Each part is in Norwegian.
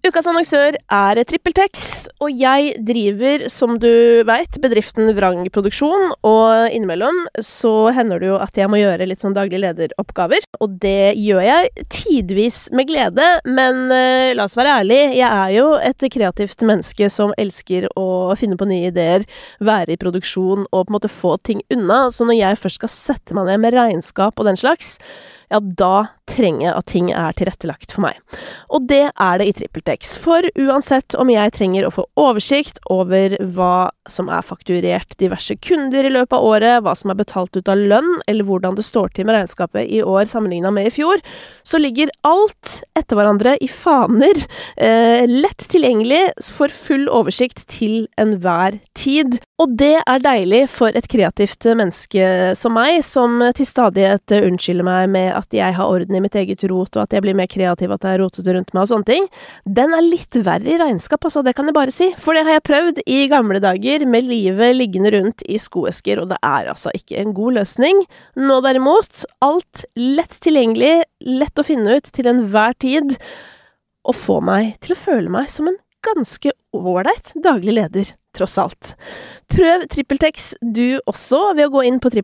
Ukas annonsør TrippelTex, og jeg driver, som du vet, bedriften Vrang Produksjon, og innimellom så hender det jo at jeg må gjøre litt sånn daglig lederoppgaver, og det gjør jeg tidvis med glede, men la oss være ærlig, jeg er jo et kreativt menneske som elsker å finne på nye ideer, være i produksjon og på en måte få ting unna, så når jeg først skal sette meg ned med regnskap og den slags, ja, da trenger jeg at ting tilrettelagt for meg. Og det det i TrippelTex, for uansett om jeg trenger å få oversikt over hva som fakturert diverse kunder i løpet av året, hva som betalt ut av lønn, eller hvordan det står til med regnskapet i år sammenlignet med i fjor, så ligger alt etter hverandre i faner, lett tilgjengelig for full oversikt til enhver tid. Og det deilig for et kreativt menneske som meg, som til stadighet unnskylder meg med at jeg har orden i mitt eget rot, og at jeg blir mer kreativ, at jeg rotet rundt meg og sånne ting. Den litt verre i regnskap, altså, det kan jeg bare si. For det har jeg prøvd i gamle dager, med livet liggende rundt i skoesker, og det altså ikke en god løsning. Nå derimot, alt lett tilgjengelig, lett å finne ut til enhver tid, og få meg til å føle meg som en ganske ålreit daglig leder, tross alt. Prøv TrippelTex du også ved å gå inn på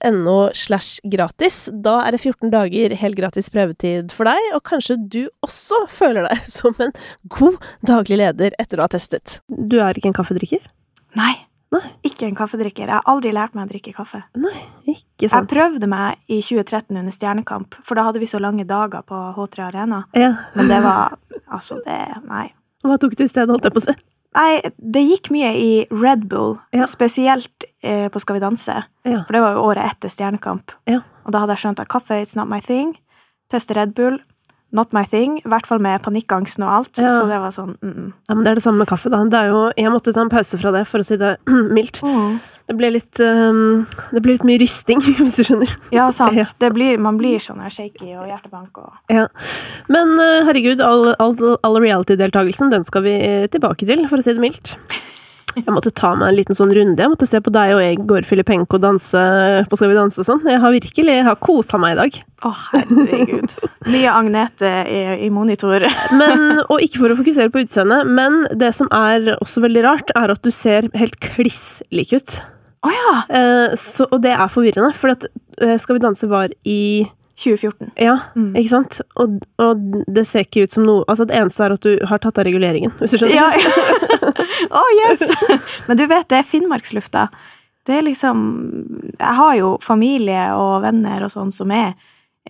trippeltex.no/gratis. Da det 14 dager helt gratis prøvetid for deg, og kanskje du også føler deg som en god daglig leder etter å ha testet. Du ikke en kaffedrikker? Nei, ikke en kaffedrikker. Jeg har aldri lært meg å drikke kaffe. Nei, ikke sant. Jeg prøvde meg i 2013 under Stjernekamp, for da hadde vi så lange dager på H3 Arena. Ja. Men det var, nei. Hva tok du i stedet, holdt jeg på å si? Nei, det gikk mye i Red Bull, ja. Spesielt på Skal vi danse, ja. For det var jo året etter Stjernekamp. Ja. Og da hadde jeg skjønt at kaffe, it's not my thing. Teste Red Bull, not my thing, I hvert fall med panikkangsten og alt, ja. Så det var sånn, Ja, men det det samme med kaffe da, jeg måtte ta en pause fra det, for å si det mildt. Det ble litt mye risting, hvis du skjønner. Ja, sant. Ja. Man blir sånn her shaky og hjertebank og... Ja. Men herregud, all reality-deltagelsen, den skal vi tilbake til, for å si det mildt. Jeg måtte ta meg en liten sånn runde. Jeg måtte se på deg og Egor Filipenko danse på Skal vi danse og sånn. Jeg har koset meg i dag. Herregud. Nye Agnete i monitor. Og ikke for å fokusere på utseendet, men det som også veldig rart, at du ser helt kliss lik ut. Ja! Og det forvirrende, for at Skal vi danse var i... 2014. Ja, ikke sant? Og det ser ikke ut som noe... Altså, det eneste at du har tatt av reguleringen, hvis du skjønner. Ja. Yes! Men du vet, det Finnmarkslufta. Det liksom... Jeg har jo familie og venner og sånn som i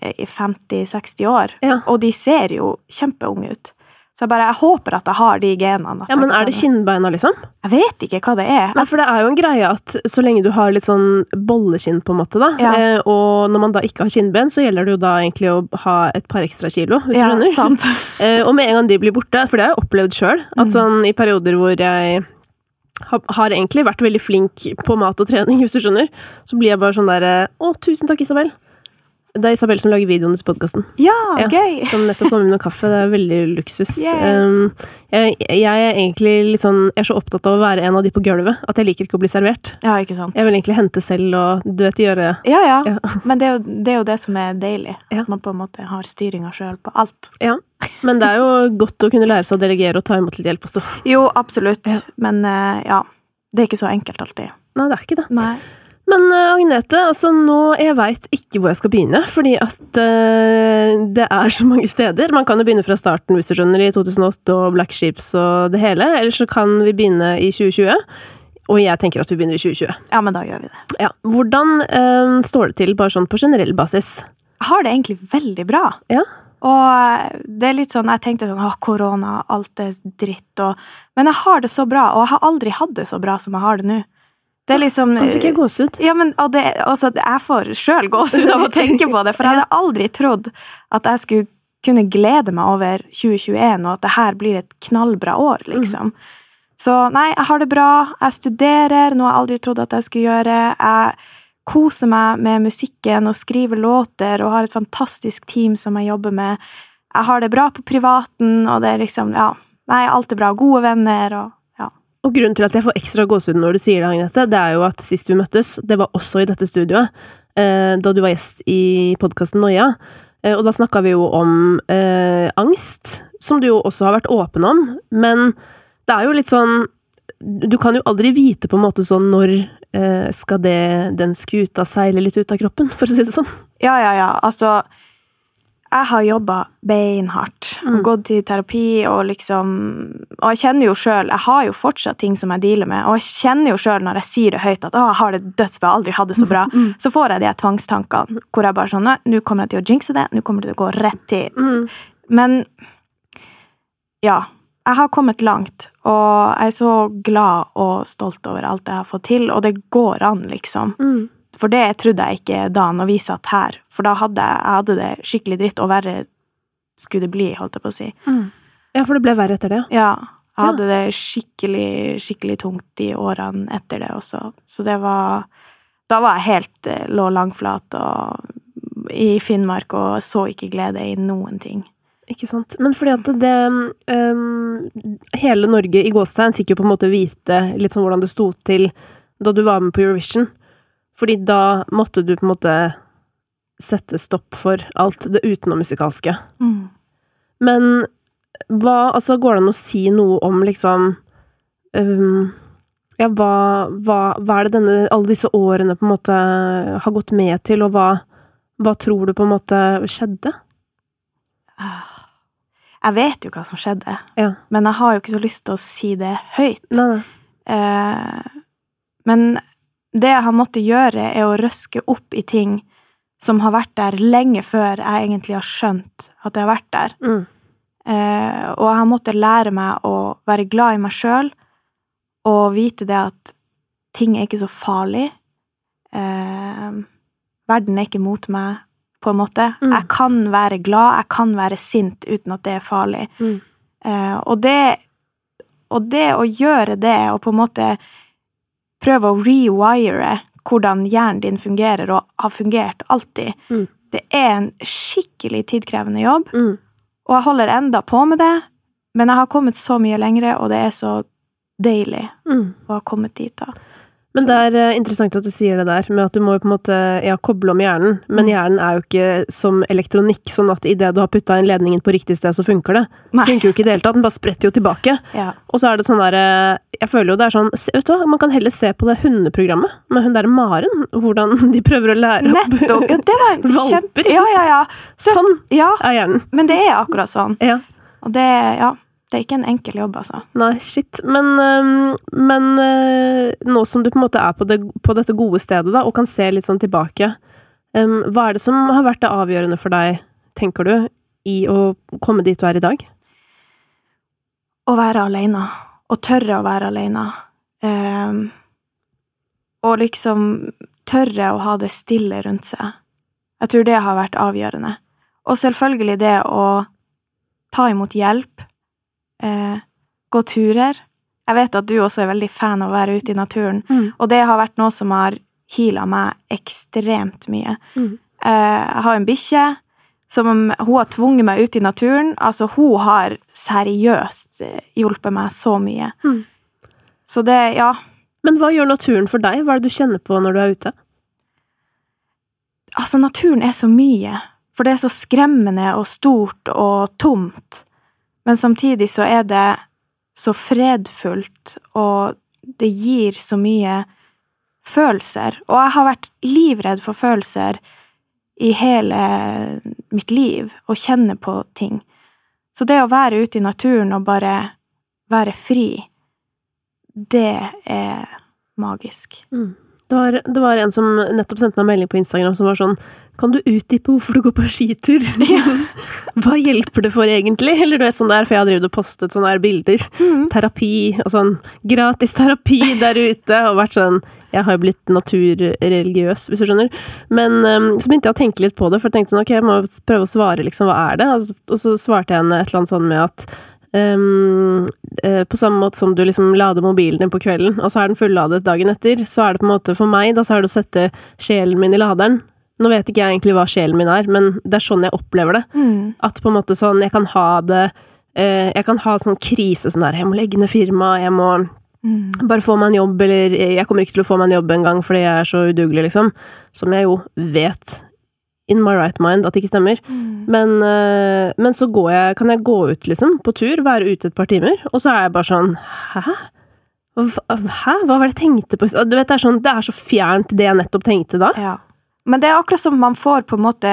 50-60 år. Ja. Og de ser jo kjempeunge ut. Så jeg håper at jeg har de genene. Ja, men det kinnbeina, liksom? Jeg vet ikke hva det Nei, for det jo en greie at så lenge du har litt sånn bollekinn på en måte da, ja. Og når man da ikke har kinnben, så gjelder det jo da egentlig å ha et par ekstra kilo, hvis du skjønner. Ja, sant. Og med en gang de blir borte, for det har jeg opplevd selv, at sånn i perioder hvor jeg har egentlig vært veldig flink på mat og trening, hvis du skjønner, så blir jeg bare sånn der, tusen takk Isabel. Det Isabel som lager videoen til podcasten. Ja, gøy! Som nettopp kommer med noe kaffe. Det veldig luksus. Jeg egentlig litt sånn, jeg så opptatt av å være en av de på gulvet, at jeg liker ikke å bli servert. Ja, ikke sant. Jeg vil egentlig hente selv, og du vet, gjøre... Ja. Men det er jo det som deilig. Ja. At man på en måte har styringen selv på alt. Ja, men det jo godt å kunne lære seg å delegere og ta imot litt hjelp også. Jo, absolutt. Ja. Men ja, det ikke så enkelt alltid. Nei, det ikke det. Nei. Men Agnete, altså nå, jeg vet ikke hvor jeg skal begynne, fordi at det så mange steder. Man kan jo begynne fra starten, hvis du skjønner, i 2008 og Black Sheeps og det hele, eller så kan vi begynne i 2020, og jeg tenker at vi begynner i 2020. Ja, men da gjør vi det. Ja, hvordan står det til, bare sånn på generell basis? Jeg har det egentlig veldig bra. Ja. Og det litt sånn, jeg tenkte sånn, korona, alt dritt, men jeg har det så bra, og jeg har aldri hatt det så bra som jeg har det nå. Det liksom... Da fikk jeg gåsehud. Ja, men jeg får selv gåsehud av å tenke på det, for jeg hadde aldri trodd at jeg skulle kunne glede meg over 2021, og at det her blir et knallbra år, liksom. Så nei, jeg har det bra, jeg studerer, noe jeg aldri trodde at jeg skulle gjøre, jeg koser meg med musikken og skriver låter, og har et fantastisk team som jeg jobber med. Jeg har det bra på privaten, og det liksom, ja, nei, alt bra, gode venner, og Og grunnen til at jeg får ekstra gåsehud når du sier det, Agnete, det jo at sist vi møttes, det var også i dette studioet, da du var gjest i podcasten Noia, Og da snakket vi jo om angst, som du jo også har vært åpen om, men det er jo litt sånn, du kan jo aldri vite på en måte sånn når skal den skuta seile litt ut av kroppen, for å si det sånn. Ja, altså, jeg har jobbet beinhardt, og gått til terapi, og jeg kjenner jo selv, jeg har jo fortsatt ting som jeg dealer med, og jeg kjenner jo selv når jeg sier det høyt, at jeg har det dødsbra, aldri hadde det så bra, så får jeg de tvangstankene, hvor jeg bare sånn, nå kommer jeg til å jinxe det, nå kommer det til å gå rett til. Men, ja, jeg har kommet langt, og jeg er så glad og stolt over alt jeg har fått til, og det går an, liksom. For det trodde jeg ikke da når vi satt her, for da hadde jeg det skikkelig dritt, og verre skulle det bli, holdt jeg på å si. Ja, for det ble verre etter det. Ja, jeg hadde det skikkelig tungt i årene etter det også. Så det var, da var jeg helt lå langflat og i Finnmark, og så ikke glede i noen ting. Ikke sant? Men fordi at hele Norge i gåstegn fikk jo på en måte vite litt sånn hvordan det stod til da du var med på Eurovision. Fordi da måtte du på en måte sette stopp for alt det utenommusikalske. Men går det an å si noe om liksom hva det alle disse årene på en måte har gått med til, og hva tror du på en måte skjedde? Jeg vet jo hva som skjedde, men jeg har jo ikke så lyst til å si det høyt. Nei. Men det jeg har måttet gjøre er å røske opp i ting som har vært der lenge før jeg egentlig har skjønt at det har vært der. Og jeg har måttet lære meg å være glad i meg selv, og vite det at ting er ikke så farlig. Verden er ikke mot meg, på en måte. Jeg kan være glad, jeg kan være sint uten at det er farlig. Og det å gjøre det, og på en måte prøve å rewire hvordan hjernen din fungerer, og har fungert alltid, det er en skikkelig tidkrevende jobb, og jeg holder enda på med det, men jeg har kommet så mye lengre, og det er så deilig å ha kommet dit da. Men det er interessant at du sier det der, med at du må jo på en måte, koble om hjernen, men hjernen er jo ikke som elektronikk, sånn at i det du har puttet inn ledningen på riktig sted, så funker det. Det funker jo ikke i det hele tatt, den bare spretter jo tilbake. Ja. Og så er det sånn der, jeg føler jo det er sånn, vet du hva, man kan heller se på det hundeprogrammet, med hun der Maren, hvordan de prøver å lære opp nettopp, ja, det var valper. Ja. Sånn er hjernen. Men det er akkurat sånn. Ja. Og det, det er ikke en enkel jobb, altså. Nei, shit. Men nå som du på en måte er på dette gode stedet da, og kan se litt sånn tilbake, hva er det som har vært det avgjørende for deg, tenker du, i å komme dit du er i dag? Å være alene. Å tørre å være alene. Og liksom tørre å ha det stille rundt seg. Jeg tror det har vært avgjørende. Og selvfølgelig det å ta imot hjelp, gå turer. Jeg vet at du også er veldig fan av å være ute i naturen, og det har vært noe som har healet meg ekstremt mye. Jeg har en bikkje som hun har tvunget meg ut i naturen. Altså, hun har seriøst hjulpet meg så mye. Så det, ja. Men hva gjør naturen for deg? Hva er det du kjenner på når du er ute? Altså, naturen er så mye, for det er så skremmende og stort og tomt. Men samtidig så er det så fredfullt, og det gir så mye følelser. Og jeg har vært livredd for følelser i hele mitt liv, og kjenne på ting. Så det å være ute i naturen og bare være fri, det er magisk. Det var en som nettopp sendte meg melding på Instagram som var sånn, kan du utdype hvorfor du går på skitur? Hva hjelper det for egentlig? Eller du vet sånn der, for jeg har drevet og postet sånne her bilder. Terapi, og sånn, gratis terapi der ute, og vært sånn, jeg har jo blitt naturreligiøs, hvis du skjønner. Men så begynte jeg å tenke litt på det, for jeg tenkte sånn, ok, jeg må prøve å svare liksom, hva er det? Og så svarte jeg henne et eller annet sånn med at på samme måte som du liksom lader mobilen din på kvelden, og så er den fulladet dagen etter, så er det på en måte for meg, da så er det å sette sjelen min i laderen. Nå vet ikke jeg egentlig hva sjelen min er, men det er sånn jeg opplever det. At på en måte sånn, jeg kan ha det, jeg kan ha sånn krise, sånn der, jeg må legge ned firma, jeg må bare få meg en jobb, eller jeg kommer ikke til å få meg en jobb en gang, fordi jeg er så udugelig, liksom. Som jeg jo vet in my right mind at det ikke stemmer. Men så kan jeg gå ut liksom, på tur, være ute et par timer, og så jeg bare sånn, hæ? Hva var det jeg tenkte på? Du vet, det er så fjernt det jeg nettopp tenkte da. Ja. Men det er akkurat som man får på en måte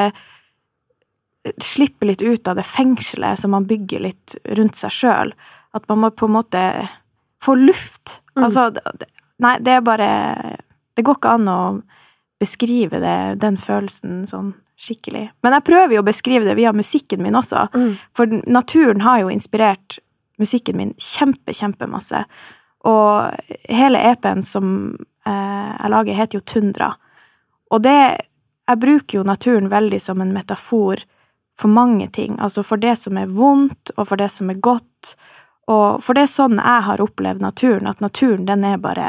slippe litt ut av det fengselet som man bygger litt rundt seg selv. At man må på en måte få luft. Altså, nei, det er bare, det går ikke an å beskrive den følelsen sånn skikkelig. Men jeg prøver jo å beskrive det via musikken min også, for naturen har jo inspirert musikken min kjempemasse. Og hele EP-en som jeg lager heter jo Tundra. Og jeg bruker jo naturen veldig som en metafor for mange ting, altså for det som er vondt, og for det som er godt, og for det er sånn jeg har opplevd naturen, at naturen, den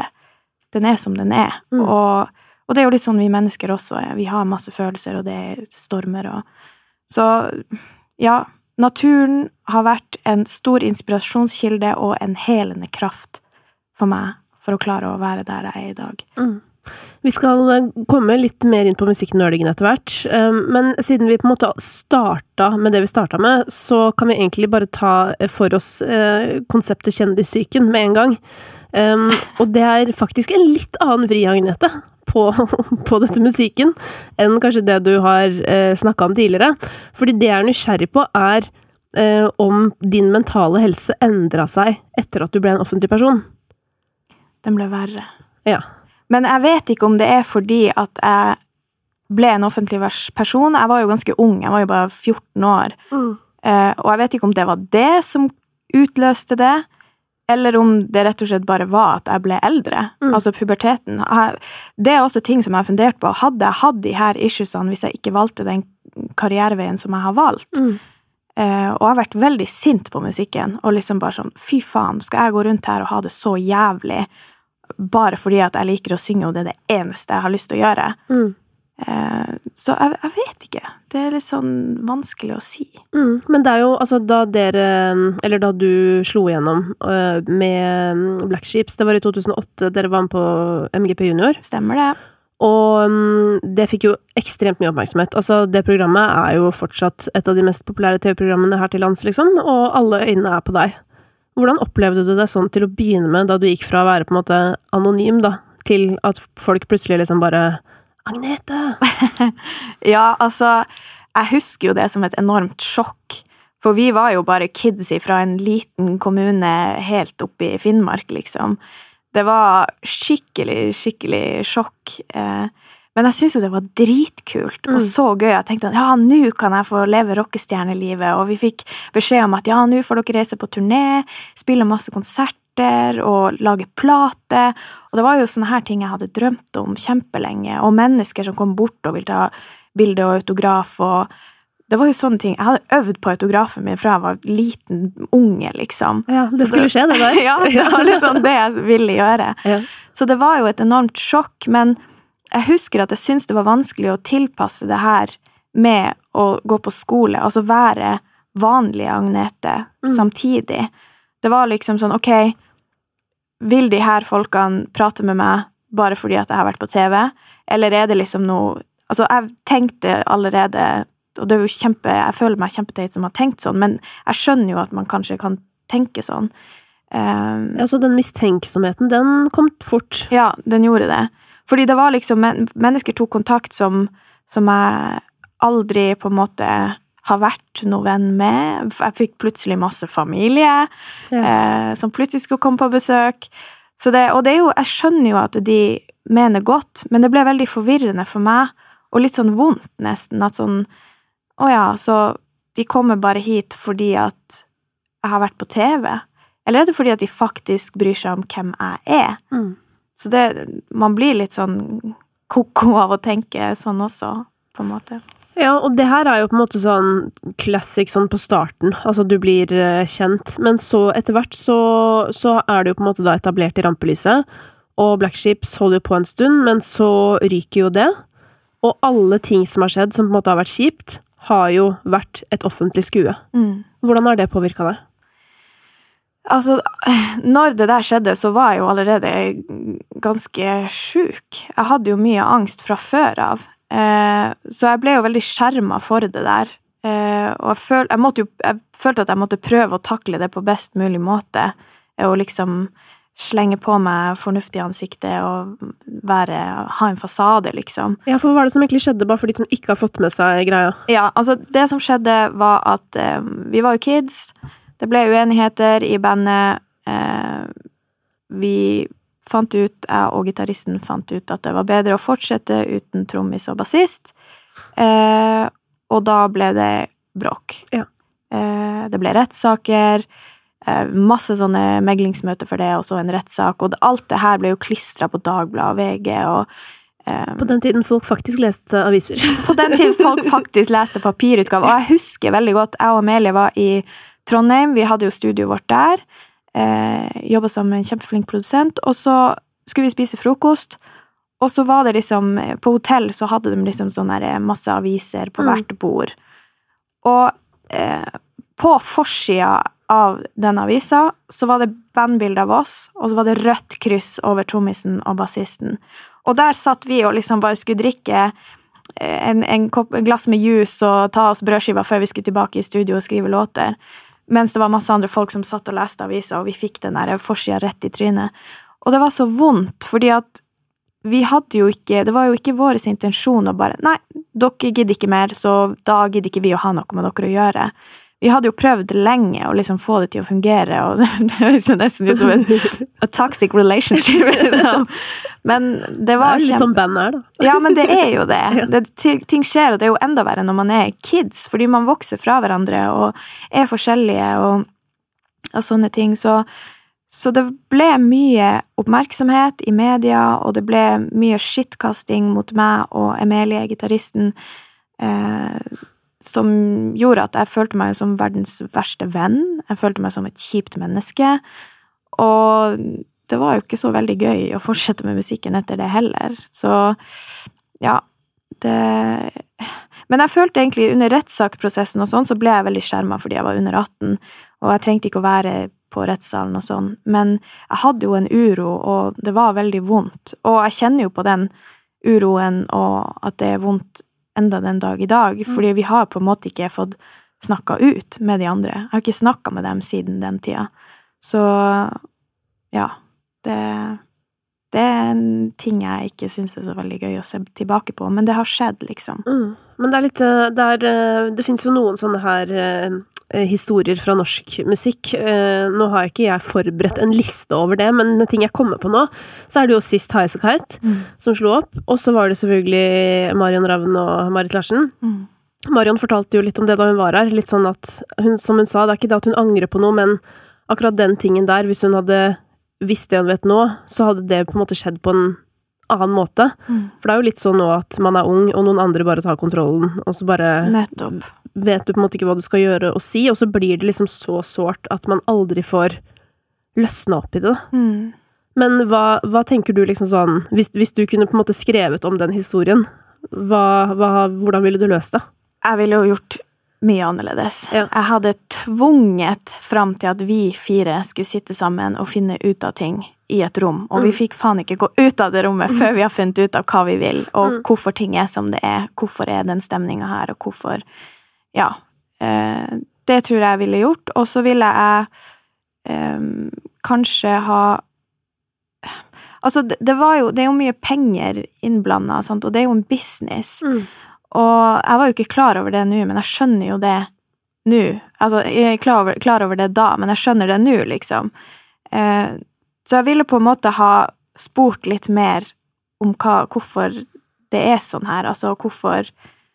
er som den er, og det er jo litt sånn vi mennesker også er. Vi har masse følelser, og det er stormer, så ja, naturen har vært en stor inspirasjonskilde og en helende kraft for meg, for å klare å være der jeg er i dag. Vi skal komme litt mer inn på musikknerdingen etter hvert, men siden vi på en måte startet med det vi startet med, så kan vi egentlig bare ta for oss konseptet kjendissyken med en gang. Og det er faktisk en litt annen vri, Agnete, på dette musikken, enn kanskje det du har snakket om tidligere. Fordi det jeg er nysgjerrig på er om din mentale helse endret seg etter at du ble en offentlig person. Den ble verre. Ja. Men jeg vet ikke om det er fordi at jeg ble en offentlig person. Jeg var jo ganske ung, jeg var jo bare 14 år. Og jeg vet ikke om det var det som utløste det, eller om det rett og slett bare var at jeg ble eldre, altså puberteten. Det er også ting som jeg har fundert på. Hadde jeg hatt de her issuesene hvis jeg ikke valgte den karriereveien som jeg har valgt? Og jeg har vært veldig sint på musikken, og liksom bare sånn, fy faen, skal jeg gå rundt her og ha det så jævlig, bare fordi at jeg liker å synge, og det er det eneste jeg har lyst til å gjøre. Så jeg vet ikke. Det er litt sånn vanskelig å si. Men det er jo, altså da du slo igjennom med Black Sheep, det var i 2008, dere var med på MGP Junior. Stemmer det. Og det fikk jo ekstremt mye oppmerksomhet. Altså, det programmet er jo fortsatt et av de mest populære TV-programmene her til lands, liksom, og alle øynene er på deg. Hvordan opplevde du det sånn til å begynne med, da du gikk fra å være på en måte anonym, da, til at folk plutselig liksom bare Agnete! Ja, altså, jeg husker jo det som et enormt sjokk. For vi var jo bare kids fra en liten kommune helt oppe i Finnmark, liksom. Det var skikkelig sjokk. Men jeg synes jo det var dritkult, og så gøy. Jeg tenkte at ja, nå kan jeg få leve rockestjernelivet, og vi fikk beskjed om at ja, nå får dere reise på turné, spille masse konserter, og lage plate. Og det var jo sånne her ting jeg hadde drømt om kjempelenge, og mennesker som kom bort og ville ta bilde og autograf, og det var jo sånne ting. Jeg hadde øvd på autografen min fra jeg var liten unge, liksom. Ja, det skulle skje det der. Ja, det var liksom det jeg ville gjøre. Ja. Så det var jo et enormt sjokk, men jeg husker at jeg syntes det var vanskelig å tilpasse det her med å gå på skole, altså være vanlig Agnete samtidig. Det var liksom sånn, ok, vil de her folkene prate med meg bare fordi at jeg har vært på TV? Eller er det liksom noe, altså jeg tenkte allerede, og det er jo jeg føler meg kjempeteit som har tenkt sånn, men jeg skjønner jo at man kanskje kan tenke sånn. Altså den mistenksomheten, den kom fort. Ja, den gjorde det. Fordi det var liksom, mennesker tok kontakt som jeg aldri på en måte har vært noe venn med. Jeg fikk plutselig masse familie, som plutselig skulle komme på besøk. Så og det er jo, jeg skjønner jo at de mener godt, men det ble veldig forvirrende for meg, og litt sånn vondt nesten, at sånn, så de kommer bare hit fordi at jeg har vært på TV? Eller er det fordi at de faktisk bryr seg om hvem jeg er? Så man blir litt sånn koko av å tenke sånn også, på en måte. Ja, og det her er jo på en måte sånn classic sånn på starten, altså du blir kjent, men så etter hvert så er det jo på en måte da etablert i rampelyset, og Black Sheep holder jo på en stund, men så ryker jo det, og alle ting som har skjedd som på en måte har vært kjipt, har jo vært et offentlig skue. Hvordan har det påvirket deg? Altså, når det der skjedde, så var jeg jo allerede ganske syk. Jeg hadde jo mye angst fra før av. Så jeg ble jo veldig skjermet for det der. Og jeg følte at jeg måtte prøve å takle det på best mulig måte, og liksom slenge på meg fornuftig ansiktet og ha en fasade, liksom. Ja, for hva var det som egentlig skjedde, bare for de som ikke har fått med seg greia? Ja, altså, det som skjedde var at vi var jo kids, det ble uenigheter i bandet, vi fant ut, jeg og gitaristen fant ut at det var bedre å fortsette uten trommis og bassist, og da ble det bråk. Ja. Det ble rettssaker, masse sånne meglingsmøter for det, og så en rettssak, og alt det her ble jo klistret på Dagbladet og VG, og på den tiden folk faktisk leste aviser. På den tiden folk faktisk leste papirutgave, og jeg husker veldig godt, jeg og Amelie var i Trondheim, vi hadde jo studioet vårt der, jobbet som en kjempeflink produsent, og så skulle vi spise frokost, og så var det liksom, på hotell så hadde de liksom sånne masse aviser på hvert bord, og på forsida av den avisa, så var det bandbilder av oss, og så var det rødt kryss over trommisen og bassisten. Og der satt vi og liksom bare skulle drikke en glass med juice og ta oss brødskiva før vi skulle tilbake i studio og skrive låter, mens det var masse andre folk som satt og leste avisa, og vi fikk den der forsida rett i trynet. Og det var så vondt, fordi at vi hadde jo ikke, det var jo ikke vår intensjon å bare, nei, dere gidder ikke mer, så da gidder ikke vi å ha noe med dere å gjøre. Vi hadde jo prøvd lenge å liksom få det til å fungere, og det høres jo nesten ut som a toxic relationship, liksom. Men det var litt som band da. Ja, men det jo det. Ting skjer, og det jo enda verre når man kids, fordi man vokser fra hverandre, og forskjellige, og sånne ting. Så det ble mye oppmerksomhet i media, og det ble mye skittkasting mot meg og Amelie, gitaristen, som gjorde at jeg følte meg som verdens verste venn. Jeg følte meg som et kjipt menneske. Og det var jo ikke så veldig gøy å fortsette med musikken etter det heller. Så, ja, Men jeg følte egentlig under rettssakprosessen og sånn, så ble jeg veldig skjermet fordi jeg var under 18, og jeg trengte ikke å være på rettssalen og sånn. Men jeg hadde jo en uro, og det var veldig vondt. Og jeg kjenner jo på den uroen, og at det vondt enda den dag i dag, fordi vi har på en måte ikke fått snakket ut med de andre. Jeg har ikke snakket med dem siden den tida. Så, ja, det en ting jeg ikke synes så veldig gøy å se tilbake på, men det har skjedd, liksom. Men det litt, det finnes jo noen sånne her historier fra norsk musikk. Nå har ikke jeg forberedt en liste over det, men ting jeg kommer på nå, så det jo sist Highasakite som slo opp, og så var det selvfølgelig Marion Ravn og Marit Larsen. Marion fortalte jo litt om det da hun var her, litt sånn at som hun sa, det ikke det at hun angrer på noe, men akkurat den tingen der, hvis hun hadde visst det hun vet nå, så hadde det på en måte skjedd på en annen måte. For det jo litt sånn nå at man ung, og noen andre bare tar kontrollen, og så bare Nettopp. Vet du på en måte ikke hva du skal gjøre og si, og så blir det liksom så sårt at man aldri får løsne opp i det. Men hva tenker du liksom sånn, hvis du kunne på en måte skrevet om den historien, hvordan ville du løst det? Jeg ville jo gjort mye annerledes. Ja. Jeg hadde tvunget fram til at vi 4 skulle sitte sammen og finne ut av ting i et rom, og vi fikk faen ikke gå ut av det rommet før vi har funnet ut av hva vi vil, og hvorfor ting som det hvorfor den stemningen her, og hvorfor, ja, det tror jeg ville gjort, og så ville jeg kanskje ha, altså det jo mye penger innblandet, sant? Og det jo en business, og jeg var jo ikke klar over det nå, men jeg skjønner jo det nå, altså jeg klar over det da, men jeg skjønner det nå, liksom. Så jeg ville på en måte ha spurt litt mer om hvorfor det sånn her, altså hvorfor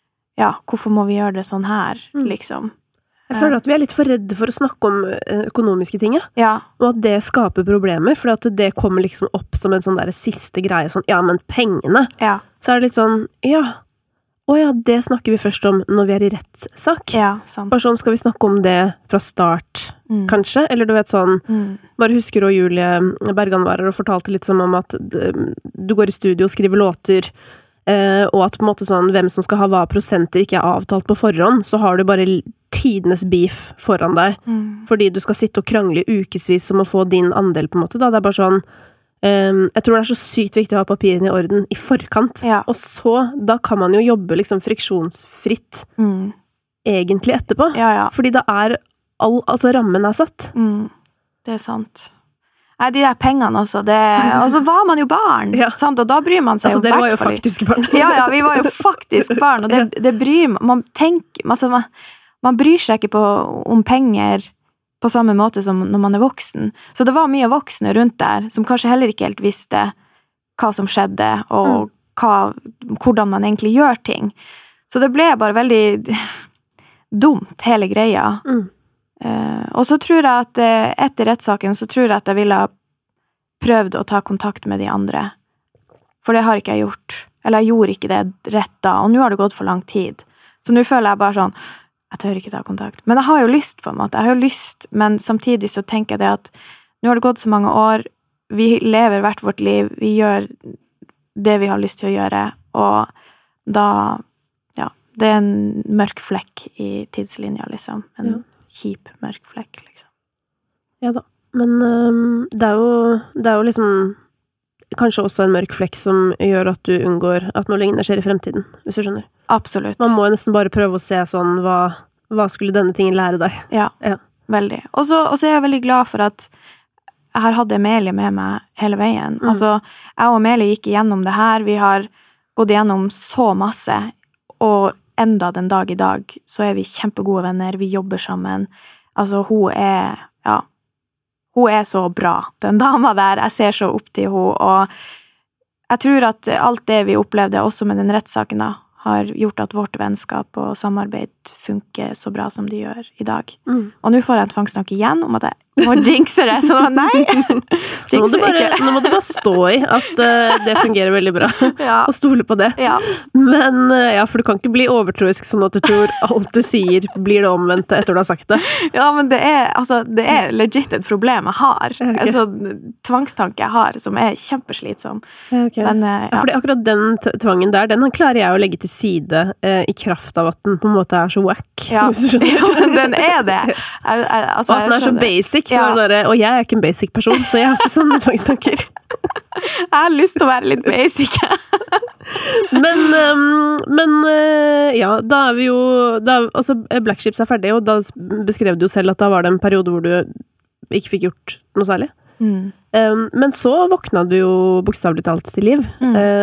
må vi gjøre det sånn her, liksom. Jeg føler at vi litt for redde for å snakke om økonomiske ting, ja. Og at det skaper problemer, for at det kommer liksom opp som en sånn der siste greie, sånn, ja, men pengene, så det litt sånn, det snakker vi først om når vi i rettssak. Ja, sant. Bare sånn, skal vi snakke om det fra start, kanskje? Eller du vet sånn, bare husker også Julie Bergan var her og fortalte litt som om at du går i studio og skriver låter, og at på en måte sånn, hvem som skal ha hva prosenter ikke avtalt på forhånd, så har du bare tidenes beef foran deg, fordi du skal sitte og krangle ukesvis om å få din andel på en måte, da. Det bare sånn, Jeg tror det så sykt viktig å ha papirene i orden i forkant. Ja. Og så, da kan man jo jobbe liksom friksjonsfritt egentlig etterpå. Ja. Fordi det altså rammen satt. Det sant. Nei, de der pengene også, og så var man jo barn, sant? Og da bryr man seg altså, dere var jo faktisk barn. ja, vi var jo faktisk barn, og det bryr man tenker, altså, man bryr seg ikke om penger på samme måte som når man voksen. Så det var mye voksne rundt der, som kanskje heller ikke helt visste hva som skjedde, og hvordan man egentlig gjør ting. Så det ble bare veldig dumt, hele greia. Og så tror jeg at etter rettssaken så tror jeg at jeg ville ha prøvd å ta kontakt med de andre. For det har ikke jeg gjort. Eller jeg gjorde ikke det rett da, og nå har det gått for lang tid. Så nå føler jeg bare sånn, jeg tør ikke ta kontakt. Men jeg har jo lyst på en måte. Jeg har jo lyst, men samtidig så tenker jeg det at nå har det gått så mange år, vi lever hvert vårt liv, vi gjør det vi har lyst til å gjøre, og da, det en mørk flekk i tidslinja, liksom. En kjip, mørk flekk, liksom. Ja da, men det jo liksom kanskje også en mørk flekk som gjør at du unngår at noe lignende skjer i fremtiden, hvis du skjønner. Absolutt. Man må nesten bare prøve å se sånn, hva skulle denne tingen lære deg? Ja. Veldig. Og så er jeg veldig glad for at jeg har hatt Emilie med meg hele veien. Altså, jeg og Emilie gikk igjennom det her, vi har gått igjennom så masse, og enda den dag i dag, så er vi kjempegode venner, vi jobber sammen. Altså, hun er så bra, den dama der, jeg ser så opp til henne, og jeg tror at alt det vi opplevde, også med den rettssaken da, har gjort at vårt vennskap og samarbeid funker så bra som de gjør i dag. Og nå får jeg en tvangstanke igjen om at jeg må jinxe det, så nei, nå må du bare stå i at det fungerer veldig bra, og stole på det. Men, for du kan ikke bli overtroisk sånn at du tror alt du sier blir det omvendt etter du har sagt det. Ja, men det er legit et problem jeg har. Altså, tvangstanke jeg har, som er kjempeslitsom. Men, fordi akkurat den tvangen der, den klarer jeg å legge til side i kraft av at den på en måte så wack. Ja, den er det. Og at den så basic. Og jeg er ikke en basic person, så jeg har ikke sånne tvangstanker. Jeg har lyst til å være litt basic. men da vi jo altså Black Ships ferdig, og da beskrev du jo selv at da var det en periode hvor du ikke fikk gjort noe særlig. Men så våkna du jo bokstavelig talt til liv.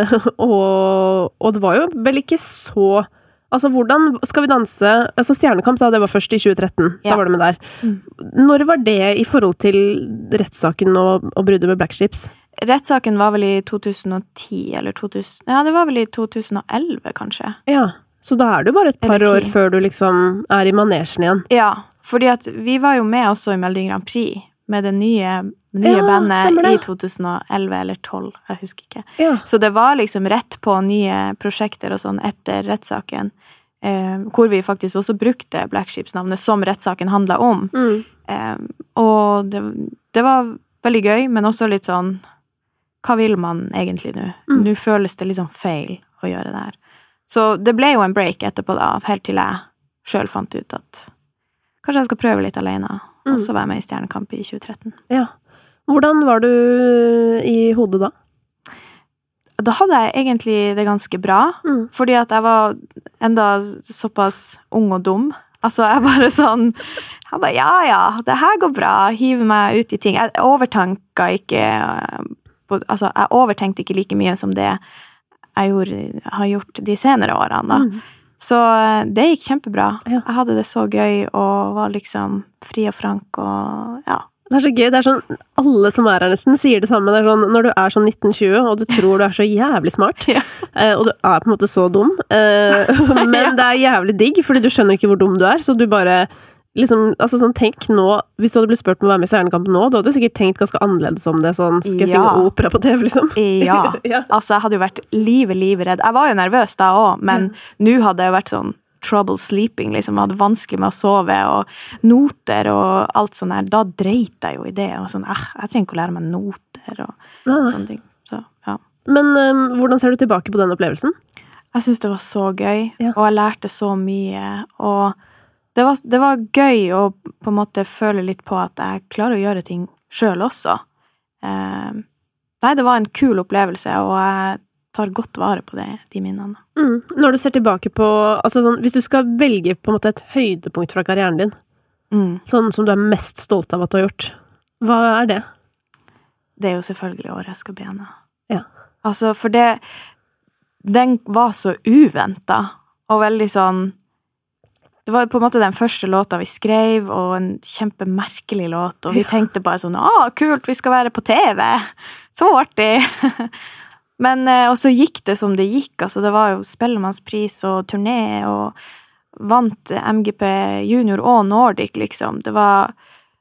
Og det var jo vel ikke så... Altså, hvordan skal vi danse? Altså, Stjernekamp, da, det var først i 2013. Da var det med der. Når var det i forhold til rettssaken og bruddet med Black Ships? Rettssaken var vel i 2010, eller 2000... Ja, det var vel i 2011, kanskje. Ja, så da er det jo bare et par år før du liksom er i manesjen igjen. Ja, fordi at vi var jo med også i Melodi Grand Prix, med det nye bandet i 2011 eller 2012, jeg husker ikke. Så det var liksom rett på nye prosjekter og sånn etter rettssaken, hvor vi faktisk også brukte Black Ships-navnet som rettssaken handlet om. Og det var veldig gøy, men også litt sånn, hva vil man egentlig nå? Nå føles det litt sånn feil å gjøre det her. Så det ble jo en break etterpå da, helt til jeg selv fant ut at kanskje jeg skal prøve litt alene, og så være med i Stjernekamp i 2013. Ja. Hvordan var du i hodet da? Da hadde jeg egentlig det ganske bra, fordi at jeg var enda såpass ung og dum. Altså, jeg bare sånn, det her går bra, hiver meg ut i ting. Jeg overtenkte ikke like mye som det jeg har gjort de senere årene da. Så det gikk kjempebra. Jeg hadde det så gøy, og var liksom fri og frank, og Det så gøy, det sånn, alle som er her nesten sier det samme, det sånn, når du er sånn 19-20, og du tror du er så jævlig smart, og du er på en måte så dum, men det er jævlig digg, fordi du skjønner ikke hvor dum du er, så du bare, liksom, altså sånn, tenk nå, hvis du hadde blitt spurt om å være med i Stjernekamp nå, da hadde du sikkert tenkt ganske annerledes om det, sånn, skal jeg synge opera på TV, liksom? Altså, jeg hadde jo vært livredd. Jeg var jo nervøs da også, men nå hadde jeg vært sånn, trouble sleeping, liksom, hadde vanskelig med å sove, og noter og alt sånt der, da dreit jeg jo i det, og sånn, jeg trenger ikke å lære meg noter og sånne ting, så, Men hvordan ser du tilbake på den opplevelsen? Jeg synes det var så gøy, og jeg lærte så mye, og det var gøy å på en måte føle litt på at jeg klarer å gjøre ting selv også. Nei, det var en kul opplevelse, og jeg tar godt vare på de minnene. Når du ser tilbake på, altså sånn, hvis du skal velge på en måte et høydepunkt fra karrieren din, sånn som du er mest stolt av at du har gjort, hva er det? Det er jo selvfølgelig Året jeg skal begynne. Ja. Altså, for den var så uventet, og veldig sånn, det var på en måte den første låta vi skrev, og en kjempemerkelig låt, og vi tenkte bare sånn, kult, vi skal være på TV! Så artig! Men, og så gikk det som det gikk, altså det var jo Spellemannspris og turné, og vant MGP Junior og Nordic, liksom. Det var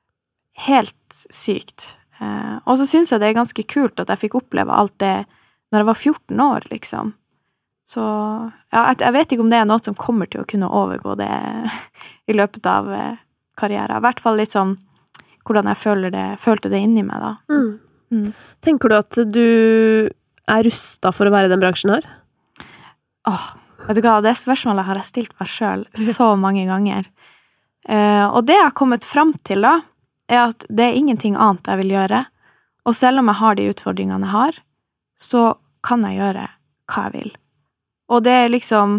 helt sykt. Og så synes jeg det er ganske kult at jeg fikk oppleve alt det når jeg var 14 år, liksom. Så, ja, jeg vet ikke om det er noe som kommer til å kunne overgå det i løpet av karrieren. I hvert fall litt sånn, hvordan jeg følte det inni meg da. Tenker du at du er rustet for å være i den bransjen her? Vet du hva, det spørsmålet har jeg stilt meg selv så mange ganger. Og det jeg har kommet frem til da, er at det er ingenting annet jeg vil gjøre. Og selv om jeg har de utfordringene jeg har, så kan jeg gjøre hva jeg vil. Og det er liksom,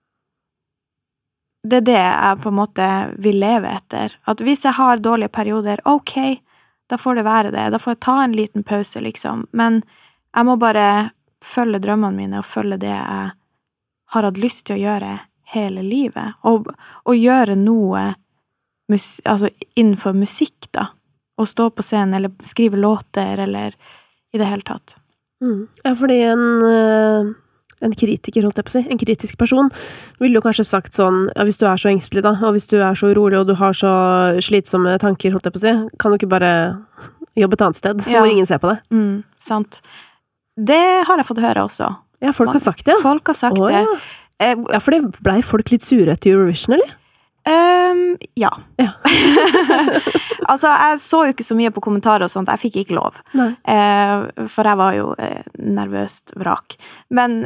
det er det jeg på en måte vil leve etter. At hvis jeg har dårlige perioder, ok, da får det være det. Da får jeg ta en liten pause, liksom. Men jeg må bare følge drømmene mine og følge det jeg har hatt lyst til å gjøre hele livet. Og gjøre noe altså innenfor musikk, da. Og stå på scenen, eller skrive låter, eller i det hele tatt. Ja, fordi en kritiker, holdt jeg på å si, en kritisk person, ville jo kanskje sagt sånn, ja, hvis du er så engstelig da, og hvis du er så urolig, og du har så slitsomme tanker, holdt jeg på å si, kan du ikke bare jobbe et annet sted, hvor ingen ser på det? Sant. Det har jeg fått høre også. Ja, folk har sagt det. Folk har sagt det. Ja, for det ble folk litt sure etter Eurovision, eller? Ja. Altså, jeg så jo ikke så mye på kommentarer og sånt, jeg fikk ikke lov. For jeg var jo nervøst vrak. Men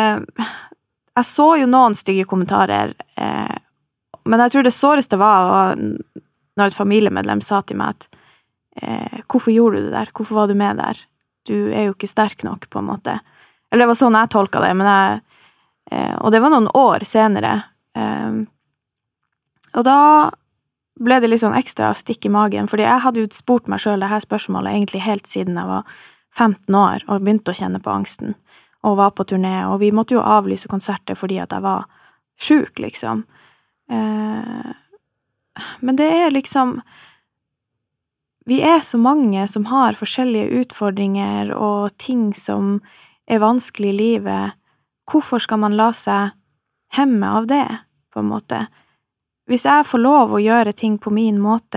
jeg så jo noen stygge kommentarer, men jeg tror det såreste var når et familiemedlem sa til meg at hvorfor gjorde du det der? Hvorfor var du med der? Du er jo ikke sterk nok, på en måte. Eller det var sånn jeg tolket det, men og det var noen år senere. Og da ble det litt sånn ekstra stikk i magen, fordi jeg hadde jo spurt meg selv det her spørsmålet egentlig helt siden jeg var 15 år, og begynte å kjenne på angsten, og var på turné, og vi måtte jo avlyse konserter fordi at jeg var syk, liksom. Men det er liksom, vi er så mange som har forskjellige utfordringer, og ting som er vanskelig i livet. Hvorfor skal man la seg hemme av det, på en måte? Hvis jeg får lov å gjøre ting på min måte,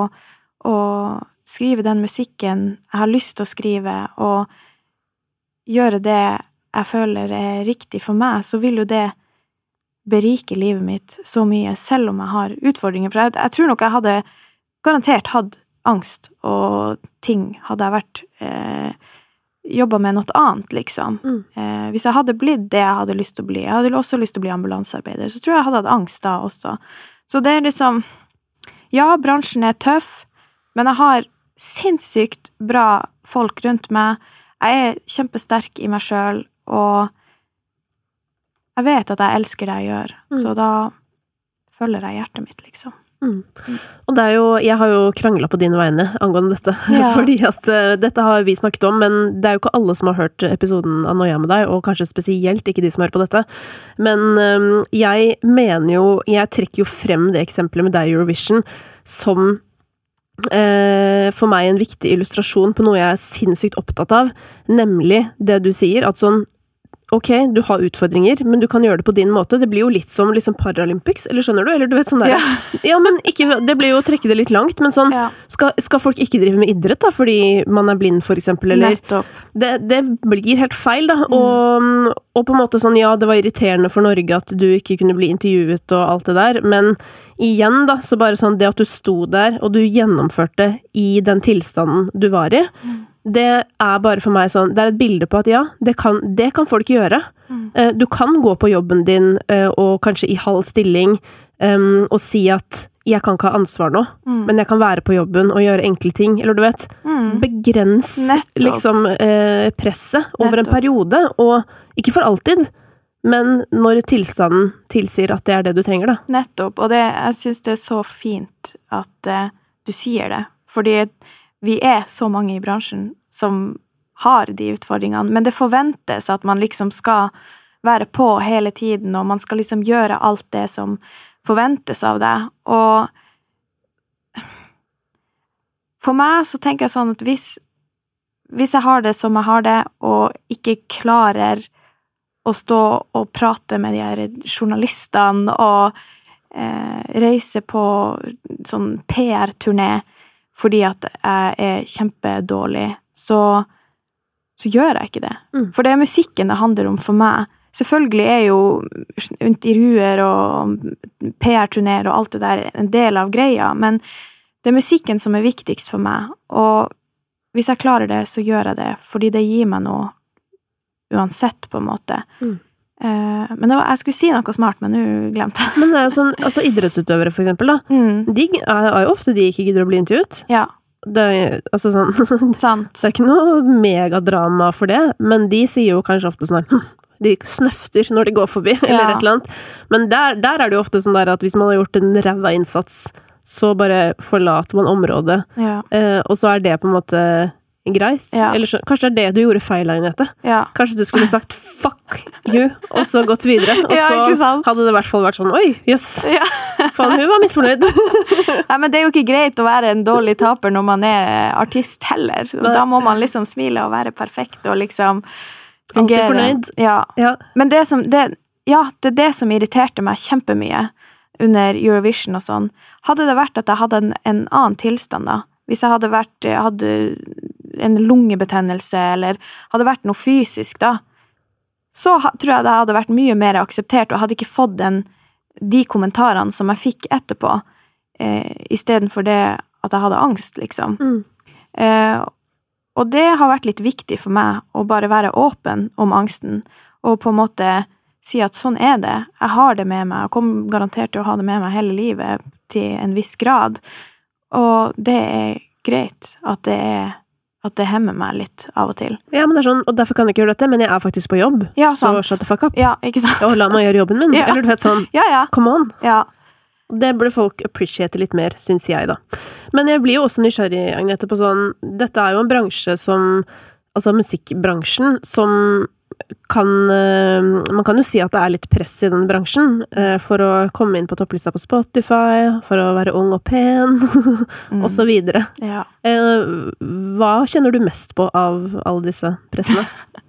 og skrive den musikken jeg har lyst til å skrive, og gjøre det jeg føler er riktig for meg, så vil jo det berike livet mitt så mye, selv om jeg har utfordringer. For jeg tror nok jeg hadde garantert hatt angst, og ting hadde jeg vært jobbet med noe annet, liksom. Hvis jeg hadde blitt det jeg hadde lyst til å bli, jeg hadde også lyst til å bli ambulansearbeider, så tror jeg hadde hatt angst da også. Så det er liksom, ja, bransjen er tøff, men jeg har sinnssykt bra folk rundt meg. Jeg er kjempesterk i meg selv, og jeg vet at jeg elsker det jeg gjør, så da følger jeg hjertet mitt, liksom. Og det er jo, jeg har jo kranglet på dine vegne angående dette, fordi at dette har vi snakket om, men det er jo ikke alle som har hørt episoden av Noia med deg, og kanskje spesielt ikke de som hører på dette. Men jeg mener jo, jeg trekker jo frem det eksempelet med deg i Eurovision som for meg en viktig illustrasjon på noe jeg er sinnssykt opptatt av, nemlig det du sier, at sånn, ok, du har utfordringer, men du kan gjøre det på din måte. Det blir jo litt som liksom Paralympics, eller skjønner du? Eller du vet sånn der. Ja, men ikke, det blir jo å trekke det litt langt, men sånn, skal folk ikke drive med idrett da, fordi man er blind for eksempel, eller? Nettopp. Det blir helt feil da, og på en måte sånn, ja, det var irriterende for Norge at du ikke kunne bli intervjuet og alt det der, men igjen da, så bare sånn, det at du sto der, og du gjennomførte i den tilstanden du var i, det er bare for meg sånn, det er et bilde på at ja, det kan folk gjøre. Du kan gå på jobben din og kanskje i halv stilling og si at jeg kan ikke ha ansvar nå, men jeg kan være på jobben og gjøre enkle ting, eller du vet, begrens liksom presset over en periode, og ikke for alltid, men når tilstanden tilsier at det er det du trenger, da. Nettopp, og jeg synes det er så fint at du sier det, fordi vi er så mange i bransjen som har de utfordringene, men det forventes at man liksom skal være på hele tiden, og man skal liksom gjøre alt det som forventes av deg, og for meg så tenker jeg sånn at hvis jeg har det som jeg har det, og ikke klarer å stå og prate med de her journalistene, og reise på sånn PR-turné, fordi at jeg er kjempedårlig, så gjør jeg ikke det. For det er musikken det handler om for meg. Selvfølgelig er jo intervjuer og PR-turnéer og alt det der en del av greia, men det er musikken som er viktigst for meg, og hvis jeg klarer det, så gjør jeg det, fordi det gir meg noe uansett, på en måte. Men jeg skulle si noe smart, men nå glemte jeg. Men det er jo sånn, altså idrettsutøvere for eksempel da, de er jo ofte de ikke gidder å bli intervjuet. Ja. Det er, altså sånn, Sant. Det er ikke noe megadrama for det, men de sier jo kanskje ofte sånn de snøfter når de går forbi, eller et eller annet. Men der er det jo ofte sånn der at hvis man har gjort en ræva innsats, så bare forlater man området. Ja. Og så er det på en måte greit. Ja. Eller så, kanskje det er det du gjorde feil, Agnete. Ja. Kanskje du skulle sagt fuck you, og så gått videre. Og så hadde det i hvert fall vært sånn, oi, jøss. Ja. Faen, hun var misfornøyd. Nei, men det er jo ikke greit å være en dårlig taper når man er artist heller. Da må man liksom smile og være perfekt og liksom fungere. Alltid fornøyd. Ja. Men det er det som irriterte meg kjempemye under Eurovision og sånn. Hadde det vært at jeg hadde en annen tilstand da, hvis jeg hadde en lungebetennelse, eller hadde vært noe fysisk da, så tror jeg det hadde vært mye mer akseptert, og hadde ikke fått de kommentarene som jeg fikk etterpå, i stedet for det at jeg hadde angst, liksom. Og det har vært litt viktig for meg å bare være åpen om angsten, og på en måte si at sånn er det. Jeg har det med meg, jeg kommer garantert til å ha det med meg hele livet til en viss grad, og det er greit at det hemmer meg litt av og til. Ja, men det er sånn, og derfor kan jeg ikke gjøre dette, men jeg er faktisk på jobb, så shut the fuck up. Ja, ikke sant? Og la meg gjøre jobben min, eller du vet sånn, come on. Ja. Det burde folk appreciate litt mer, synes jeg da. Men jeg blir jo også nysgjerrig, Agnete, på sånn, dette er jo en bransje som, altså musikkbransjen, som man kan jo si at det er litt press i den bransjen, for å komme inn på topplista på Spotify, for å være ung og pen, og så videre. Ja. Hva kjenner du mest på av alle disse pressene?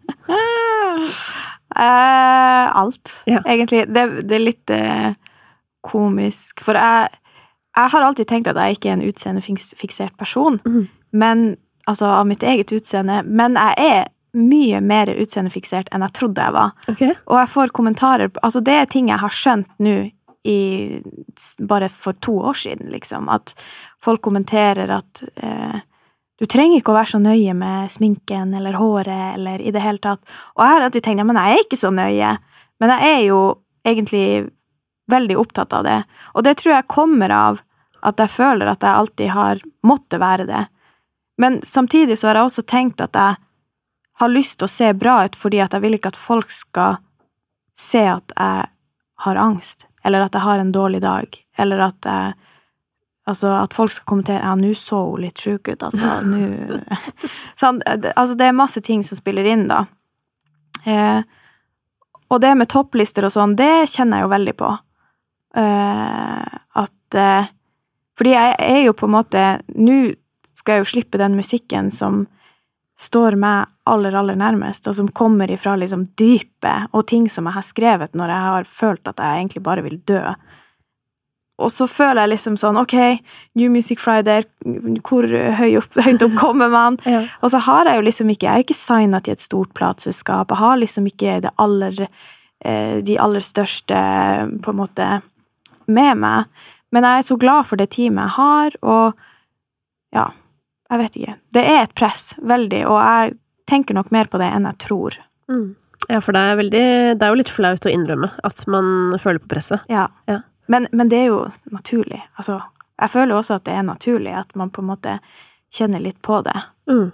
Alt, egentlig. Det er litt komisk, for jeg har alltid tenkt at jeg ikke er en utseendefiksert person, men, altså av mitt eget utseende, men jeg er mye mer utseendefiksert enn jeg trodde jeg var. Okay. Og jeg får kommentarer, altså det er ting jeg har skjønt nå bare for 2 år siden, liksom, at folk kommenterer at du trenger ikke å være så nøye med sminken eller håret, eller i det hele tatt. Og jeg har alltid tenkt, men jeg er ikke så nøye. Men jeg er jo egentlig veldig opptatt av det. Og det tror jeg kommer av at jeg føler at jeg alltid har måttet være det. Men samtidig så har jeg også tenkt at jeg har lyst til å se bra ut, fordi at jeg vil ikke at folk skal se at jeg har angst, eller at jeg har en dårlig dag, eller at at folk skal kommentere, ja, nå så hun litt syk ut, altså, sånn, altså, det er masse ting som spiller inn da. Og det med topplister og sånn, det kjenner jeg jo veldig på. Fordi jeg er jo på en måte, nå skal jeg jo slippe den musikken som står meg aller nærmest, og som kommer ifra liksom dypet, og ting som jeg har skrevet når jeg har følt at jeg egentlig bare vil dø. Og så føler jeg liksom sånn, ok, New Music Friday, hvor høyt opp kommer man? Ja. Og så har jeg jo liksom ikke, jeg er ikke signet til et stort plateselskap, jeg har liksom ikke de aller største på en måte med meg, men jeg er så glad for det teamet jeg har, og ja, jeg vet ikke. Det er et press, veldig, og jeg tenker nok mer på det enn jeg tror. Ja, for det er jo litt flaut å innrømme at man føler på presset. Ja. Men det jo naturlig. Altså, jeg føler også at det naturlig at man på en måte kjenner litt på det.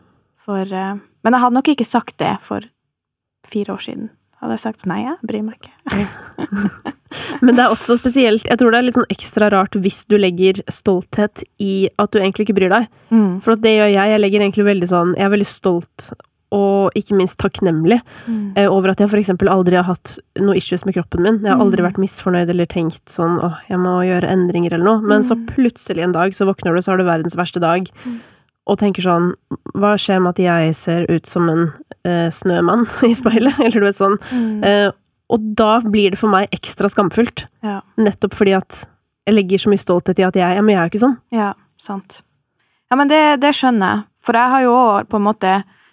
Men jeg hadde nok ikke sagt det for 4 år siden. Hadde jeg sagt nei, jeg bryr meg ikke. Men det også spesielt, jeg tror det litt sånn ekstra rart hvis du legger stolthet i at du egentlig ikke bryr deg. For at det gjør jeg legger egentlig veldig sånn, jeg veldig stolt og ikke minst takknemlig over at jeg for eksempel aldri har hatt noe issues med kroppen min. Jeg har aldri vært misfornøyd eller tenkt sånn, jeg må gjøre endringer eller noe. Men så plutselig en dag så våkner du, så har du verdens verste dag. Og tenker sånn, hva skjer med at jeg ser ut som en snømann i speilet? Eller du vet sånn. Og da blir det for meg ekstra skamfullt. Ja. Nettopp fordi at jeg legger så mye stolthet i at men jeg jo ikke sånn. Ja, sant. Ja, men det skjønner jeg. For jeg har jo også på en måte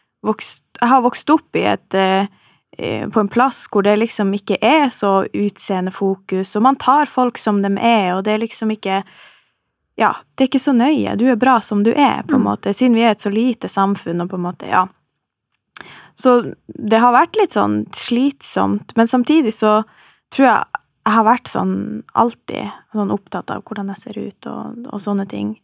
vokst opp i på en plass hvor det liksom ikke så utseendefokus, og man tar folk som de og det liksom ikke, ja, det ikke så nøye. Du bra som du på en måte, siden vi et så lite samfunn, og på en måte, ja. Så det har vært litt sånn slitsomt, men samtidig så tror jeg har vært sånn alltid sånn opptatt av hvordan jeg ser ut og sånne ting.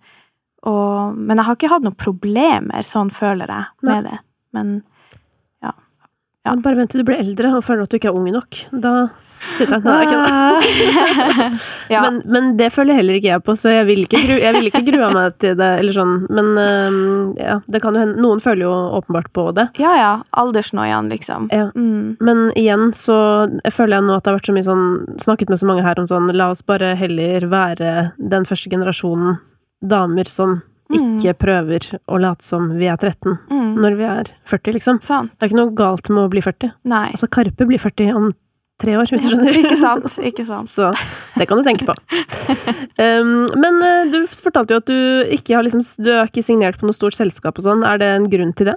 Men jeg har ikke hatt noen problemer, sånn føler jeg, med det. Men, ja. Men bare vent til du blir eldre og føler at du ikke ung nok. Da sitter jeg ja. Men det føler heller ikke jeg på, så jeg vil ikke grue meg til det, eller sånn. Men ja, det kan jo hende. Noen føler jo åpenbart på det. Ja, aldersnøyan, liksom. Ja. Men igjen så jeg føler jeg nå at det har vært så mye sånn, snakket med så mange her om sånn, la oss bare heller være den første generasjonen damer som ikke prøver å late som vi 13 når vi 40, liksom. Sant. Det ikke noe galt med å bli 40. Nei. Altså, Karpe blir 40 om 3 år, hvis du skjønner. Ikke sant. Så det kan du tenke på. Men du fortalte jo at du ikke har liksom, du har ikke signert på noe stort selskap og sånn. Det en grunn til det?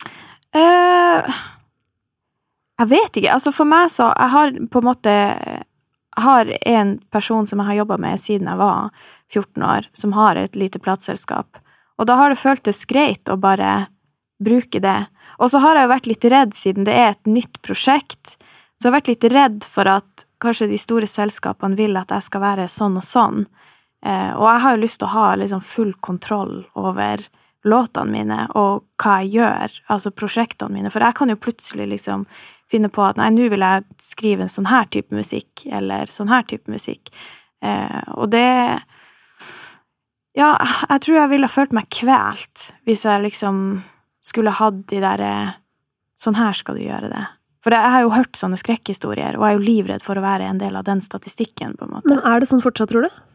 Jeg vet ikke. Altså, for meg så, jeg har på en måte en person som jeg har jobbet med siden jeg var 14 år, som har et lite plateselskap. Og da har det føltes greit å bare bruke det. Og så har jeg jo vært litt redd, siden det et nytt prosjekt, så jeg har vært litt redd for at kanskje de store selskapene vil at jeg skal være sånn og sånn. Og jeg har jo lyst til å ha liksom full kontroll over låtene mine, og hva jeg gjør, altså prosjektene mine. For jeg kan jo plutselig liksom finne på at, nei, nå vil jeg skrive en sånn her type musikk, eller sånn her type musikk. Og det, ja, jeg tror jeg ville ha følt meg kvelt, hvis jeg liksom skulle hatt de der, sånn her skal du gjøre det. For jeg har jo hørt sånne skrekkhistorier, og jeg jo livredd for å være en del av den statistikken, på en måte. Men det sånn fortsatt, tror du?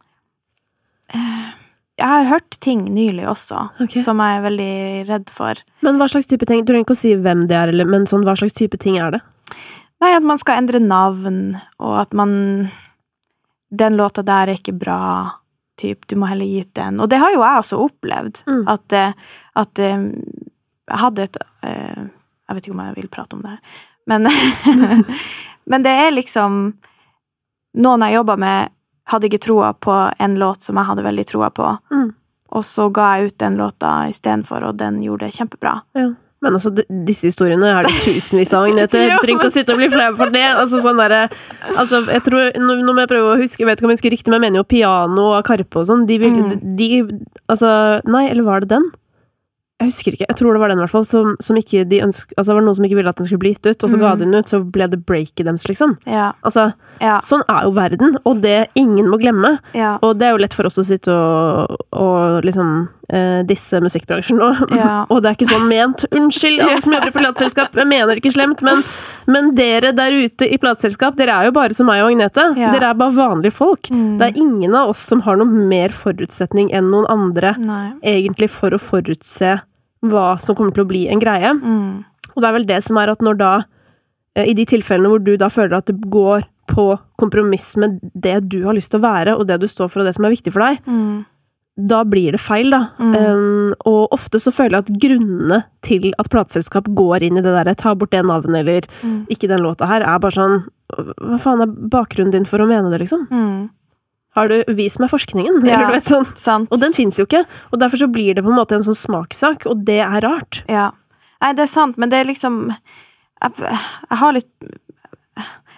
Jeg har hørt ting nylig også, som jeg veldig redd for. Men hva slags type ting? Du trenger ikke å si hvem det eller, men sånn, hva slags type ting det? Nei, at man skal endre navn, og at den låta der ikke bra, typ, du må heller gi ut den. Og det har jo jeg også opplevd, at jeg hadde jeg vet ikke om jeg vil prate om det her, men det liksom, noen jeg jobbet med, hadde ikke troa på en låt som jeg hadde veldig troa på. Og så ga jeg ut den låta i stedet for, og den gjorde det kjempebra. Ja. Men altså, disse historiene det tusenvis av, Agnete. Du trenger ikke å sitte og bli flau for det. Altså, sånn der, altså, jeg tror, nå må jeg prøve å huske, jeg vet ikke om jeg husker riktig, men jeg mener jo Piano og Karpe og sånn, altså, nei, eller var det den? Jeg husker ikke, jeg tror det var den i hvert fall, som ikke de altså det var noen som ikke ville at den skulle bli gitt ut, og så ga den ut, så ble det break i dems, liksom. Ja. Altså, sånn jo verden, og det ingen må glemme. Ja. Og det jo lett for oss å sitte og liksom disse musikkbransjen, og det ikke sånn ment. Unnskyld, alle som jobber i plateselskap, jeg mener det ikke slemt, men dere der ute i plateselskap, dere jo bare som meg og Agnete. Ja. Dere bare vanlige folk. Det ingen av oss som har noe mer forutsetning enn noen andre, egentlig for å forutse hva som kommer til å bli en greie. Og det vel det som at når da, i de tilfellene hvor du da føler at det går på kompromiss med det du har lyst til å være, og det du står for, og det som viktig for deg, da blir det feil, da. Og ofte så føler jeg at grunnene til at plateselskap går inn i det der, ta bort det navnet, eller ikke den låta her, bare sånn, hva faen bakgrunnen din for å mene det, liksom? Har du vist meg forskningen? Eller du vet sånn. Sant. Og den finnes jo ikke. Og derfor så blir det på en måte en sånn smakssak, og det rart. Ja. Nei, det sant, men det liksom jeg har litt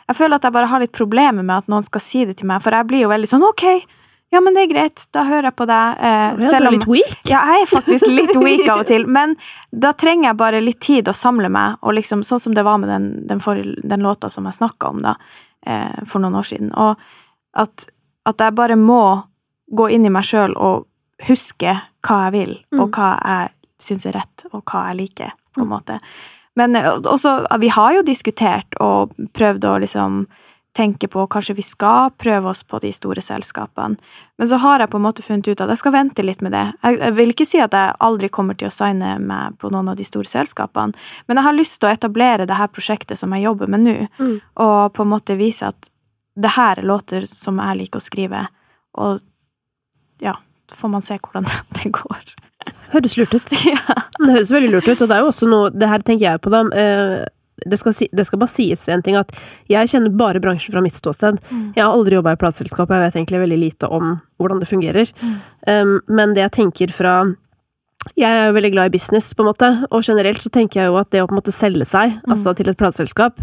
jeg føler at jeg bare har litt problemer med at noen skal si det til meg, for jeg blir jo veldig sånn, ok, ja, men det er greit, da hører jeg på deg. Selv om du litt weak? Ja, jeg faktisk litt weak av og til, men da trenger jeg bare litt tid å samle meg, og liksom, sånn som det var med den låta som jeg snakket om da, for noen år siden, og at jeg bare må gå inn i meg selv og huske hva jeg vil, og hva jeg synes er rett, og hva jeg liker, på en måte. Men også, vi har jo diskutert og prøvd å liksom tenke på, kanskje vi skal prøve oss på de store selskapene. Men så har jeg på en måte funnet ut at jeg skal vente litt med det. Jeg vil ikke si at jeg aldri kommer til å signe meg på noen av de store selskapene, men jeg har lyst til å etablere det her prosjektet som jeg jobber med nå, og på en måte vise at det her er låter som jeg liker å skrive, og ja, så får man se hvordan det går. Høres lurt ut. Ja. Det høres veldig lurt ut, og det er jo også noe, det her tenker jeg på da, det skal bare sies en ting at jeg kjenner bare bransjen fra mitt ståsted. Jeg har aldri jobbet i plateselskap, jeg vet egentlig veldig lite om hvordan det fungerer. Men det jeg tenker fra jeg er jo veldig glad i business på en måte, og generelt så tenker jeg jo at det å på en måte selge seg, altså til et plateselskap,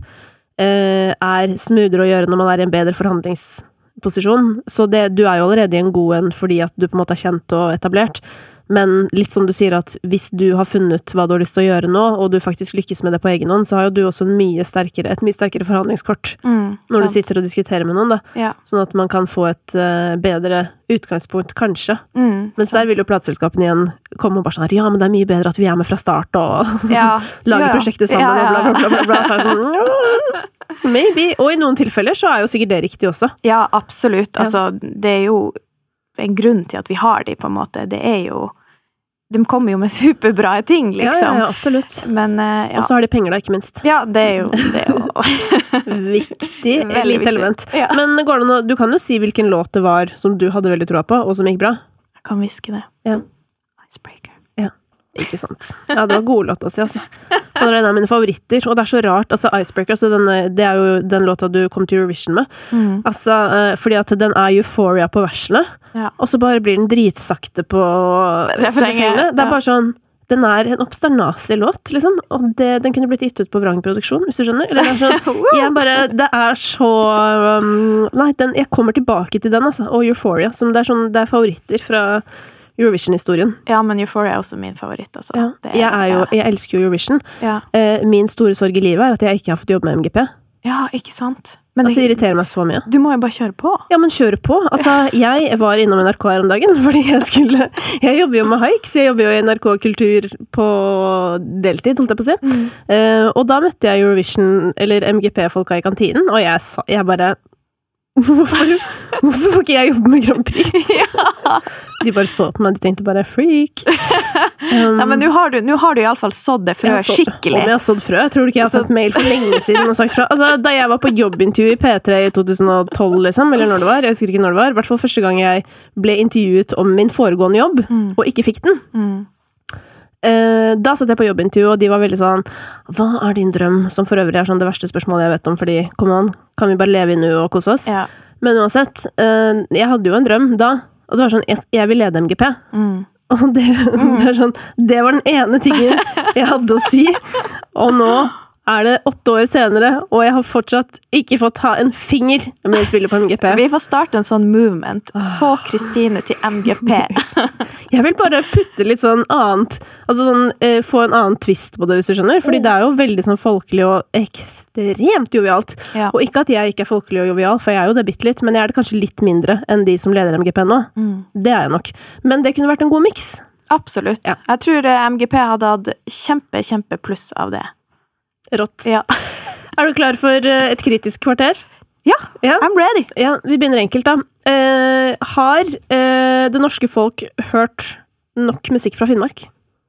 er smoothere å gjøre når man er i en bedre forhandlingsposisjon. Så du er jo allerede i en god en fordi at du på en måte er kjent og etablert. Men litt som du sier at hvis du har funnet hva du har lyst til å gjøre nå, og du faktisk lykkes med det på egen hånd, så har jo du også et mye sterkere forhandlingskort når du sitter og diskuterer med noen da. Ja. Sånn at man kan få et bedre utgangspunkt, kanskje. Mens der vil jo plateselskapene igjen komme og bare sånn, ja, men det er mye bedre at vi er med fra start og lage prosjektet sammen og bla, bla, bla, bla, bla. Så er det sånn, maybe. Og i noen tilfeller så er jo sikkert det riktig også. Ja, absolutt. Altså, det er jo en grunn til at vi har de, på en måte. Det er jo de kommer jo med superbra ting, liksom. Ja, absolutt. Men, og så har de penger da, ikke minst. Ja, det er jo viktig. Litt element. Ja. Men går det noe, du kan jo si hvilken låt det var som du hadde veldig troa på, og som gikk bra. Jeg kan viske det. Ja. Icebreaker. Ja, ikke sant. Ja, det var gode låter å si, altså. Det er en av mine favoritter, og det er så rart, altså Icebreaker, altså det er jo den låta du kom til Eurovision med, altså, fordi at den er Euphoria på versene, og så bare blir den dritsakte på refrenget. Det er bare sånn, den er en obsternasig låt, liksom, og den kunne blitt gitt ut på Vrang-produksjon, hvis du skjønner, eller det er sånn, det er så, nei, jeg kommer tilbake til den, altså, og Euphoria, som det er sånn, det er favoritter fra Eurovision-historien. Ja, men Euphoria er også min favoritt, altså. Ja, jeg elsker jo Eurovision. Ja. Min store sorg i livet er at jeg ikke har fått jobbe med MGP. Ja, ikke sant? Men altså, det irriterer meg så mye. Du må jo bare kjøre på. Ja, men kjøre på. Altså, jeg var innom NRK her om dagen, fordi jeg jobber jo med haik, så jeg jobber jo i NRK Kultur på deltid, holdt jeg på å si. Og da møtte jeg Eurovision, eller MGP-folka i kantinen, og jeg bare Hvorfor får ikke jeg jobbe med Grand Prix? Ja. De bare så på meg, de tenkte bare freak. Nei, men nå har du i alle fall sådd det frø skikkelig. Om jeg har sådd frø, tror du ikke jeg har fått mail for lenge siden og sagt fra? Altså, da jeg var på jobbintervju i P3 i 2012, liksom, eller når det var, jeg husker ikke når det var, i hvert fall første gang jeg ble intervjuet om min foregående jobb, og ikke fikk den. Da satt jeg på jobbintervju, og de var veldig sånn, hva er din drøm? Som for øvrig er sånn det verste spørsmålet jeg vet om, fordi, come on, kan vi bare leve i nu og kose oss? Ja. Men uansett, jeg hadde jo en drøm da, og det var sånn, jeg vil lede MGP. Og det er sånn, det var den ene tingen jeg hadde å si, og nå er det 8 år senere, og jeg har fortsatt ikke fått ta en finger med å spille på MGP. Vi får starte en sånn movement. Få Kristine til MGP. Jeg vil bare putte litt sånn annet, altså sånn, få en annen twist på det, hvis du skjønner, fordi det er jo veldig sånn folkelig og ekstremt jovialt. Ja. Og ikke at jeg ikke er folkelig og jovial, for jeg er jo det bitte litt, men jeg er det kanskje litt mindre enn de som leder MGP nå. Det er jeg nok. Men det kunne vært en god mix. Absolutt. Ja. Jeg tror MGP hadde hatt kjempe pluss av det. Rått. Ja. Er du klar for et kritisk kvarter? Ja, I'm ready. Ja, vi begynner enkelt da. Har det norske folk hørt nok musikk fra Finnmark?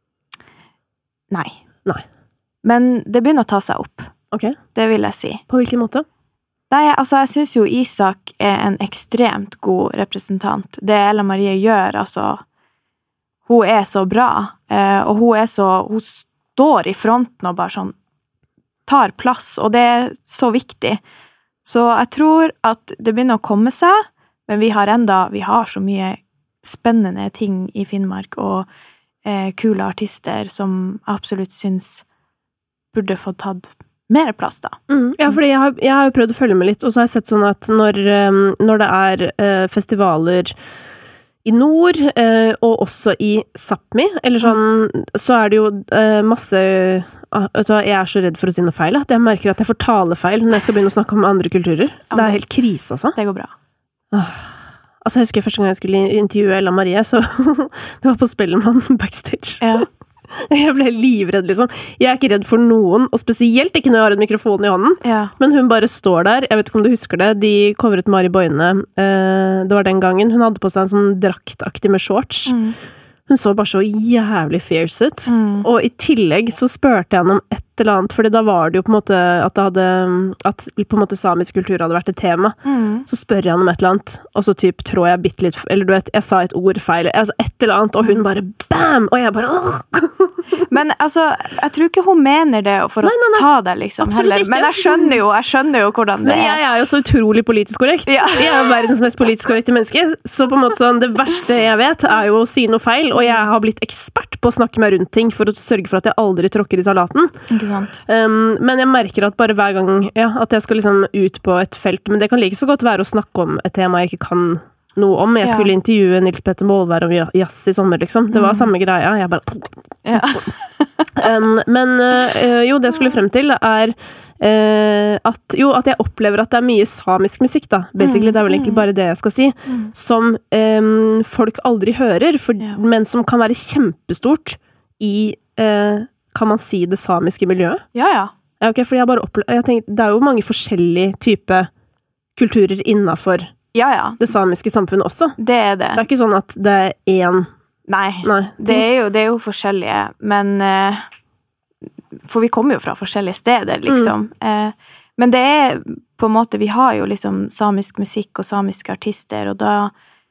Nei. Men det begynner å ta seg opp. Ok. Det vil jeg si. På hvilken måte? Nei, altså jeg synes jo Isak er en ekstremt god representant. Det Ella Marie gjør, altså, hun er så bra, og hun står i fronten og bare sånn, tar plass, og det er så viktig. Så jeg tror at det begynner å komme seg, men vi har så mye spennende ting i Finnmark, og kule artister som jeg absolutt synes burde få tatt mer plass da. Ja, fordi jeg har jo prøvd å følge med litt, og så har jeg sett sånn at når det er festivaler i nord, og også i Sápmi, eller sånn, så er det jo masse... Vet du hva, jeg er så redd for å si noe feil, at jeg merker at jeg får talefeil når jeg skal begynne å snakke om andre kulturer. Det er helt krise, altså. Det går bra. Altså, jeg husker første gang jeg skulle intervjue Ella Marie, så det var på Spellemann backstage. Ja. Jeg ble livredd, liksom. Jeg er ikke redd for noen, og spesielt ikke når jeg har en mikrofon i hånden. Ja. Men hun bare står der. Jeg vet ikke om du husker det. De covret Mari Boine. Det var den gangen. Hun hadde på seg en sånn draktaktig med shorts. Hun så bare så jævlig fierce ut. Og i tillegg så spurte jeg henne om et eller annet, fordi da var det jo på en måte at på en måte samisk kultur hadde vært et tema. Så spør jeg henne om et eller annet, og så typ tror jeg bitte litt, eller du vet, jeg sa et ord feil, altså et eller annet, og hun bare BAM! Og jeg bare Men altså, jeg tror ikke hun mener det for å ta det, liksom, heller. Men jeg skjønner jo hvordan det er. Men jeg er jo så utrolig politisk korrekt. Ja. Jeg er verdens mest politisk korrekte menneske, så på en måte sånn, det verste jeg vet er jo å si noe feil, og jeg har blitt ekspert på å snakke meg rundt ting for å sørge for at jeg aldri tråkker i salaten. Men jeg merker at bare hver gang at jeg skal liksom ut på et felt, men det kan like så godt være å snakke om et tema jeg ikke kan noe om. Jeg skulle intervjue Nils Petter Målvær om jazz i sommer, liksom. Det var samme greia. Jeg bare... Men jo, det jeg skulle frem til er at jeg opplever at det er mye samisk musikk, da. Basically, det er vel egentlig bare det jeg skal si. Som folk aldri hører, men som kan være kjempestort i... kan man si det samiske miljøet? Ja. Ok, for jeg tenkte, det er jo mange forskjellige typer kulturer innenfor det samiske samfunnet også. Det er det. Det er ikke sånn at det er én... Nei. Det er jo forskjellige, men... For vi kommer jo fra forskjellige steder, liksom. Men det er på en måte, vi har jo liksom samisk musikk og samiske artister, og da...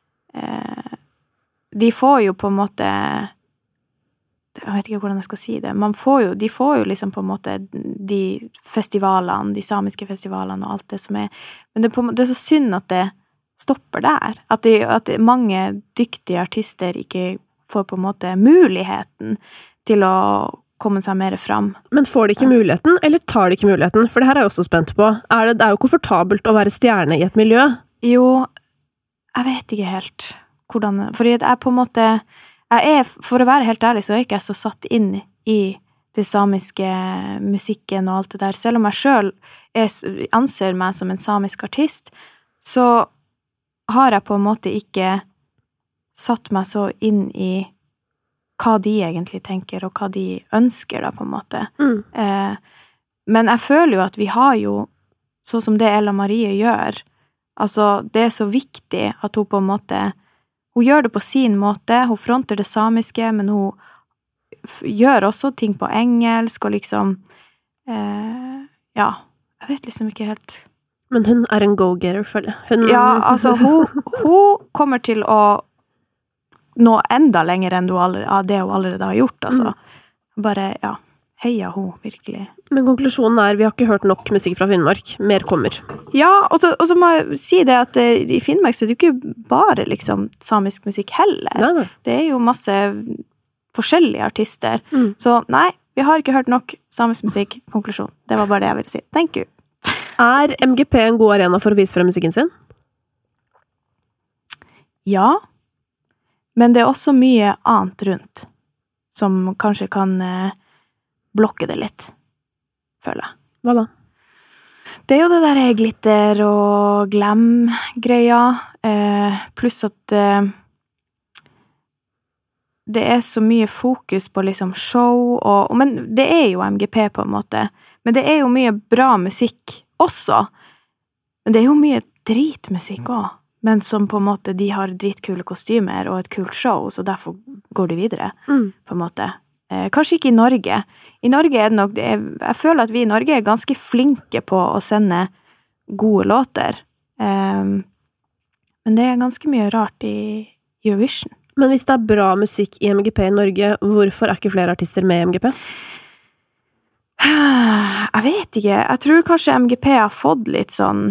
de får jo på en måte... Jeg vet ikke hvordan jeg skal si det. De får jo liksom på en måte de festivalene, de samiske festivalene og alt det som er. Men det er så synd at det stopper der. At mange dyktige artister ikke får på en måte muligheten til å komme seg mer fram. Men får de ikke muligheten, eller tar de ikke muligheten? For det her er jeg også spent på. Det er jo komfortabelt å være stjerne i et miljø. Jo, jeg vet ikke helt hvordan... Fordi det er på en måte... for å være helt ærlig, så er ikke jeg så satt inn i det samiske musikken og alt det der. Selv om jeg selv anser meg som en samisk artist, så har jeg på en måte ikke satt meg så inn i hva de egentlig tenker, og hva de ønsker da, på en måte. Men jeg føler jo at vi har jo, sånn som det Ella Marie gjør, altså det er så viktig at hun på en måte... Hun gjør det på sin måte, hun fronter det samiske, men hun gjør også ting på engelsk, og liksom, jeg vet liksom ikke helt. Men hun er en go-getter, føler jeg. Ja, altså, hun kommer til å nå enda lenger enn det hun allerede har gjort, altså. Bare, heia hun, virkelig. Men konklusjonen er, vi har ikke hørt nok musikk fra Finnmark. Mer kommer. Ja, og så må jeg si det at i Finnmark så er det jo ikke bare liksom samisk musikk heller. Nei. Det er jo masse forskjellige artister. Så nei, vi har ikke hørt nok samisk musikk. Konklusjon. Det var bare det jeg ville si. Thank you. Er MGP en god arena for å vise frem musikken sin? Ja. Men det er også mye annet rundt som kanskje kan... blokke det litt, føler jeg. Hva da? Det er jo det der glitter og glam-greia, pluss at det er så mye fokus på liksom show, men det er jo MGP på en måte, men det er jo mye bra musikk også, men det er jo mye dritmusikk også, men som på en måte, de har dritkule kostymer og et kult show, så derfor går de videre, på en måte. Kanskje ikke i Norge. I Norge er det nok, jeg føler at vi i Norge er ganske flinke på å sende gode låter. Men det er ganske mye rart i Eurovision. Men hvis det er bra musikk i MGP i Norge, hvorfor er ikke flere artister med i MGP? Jeg vet ikke. Jeg tror kanskje MGP har fått litt sånn...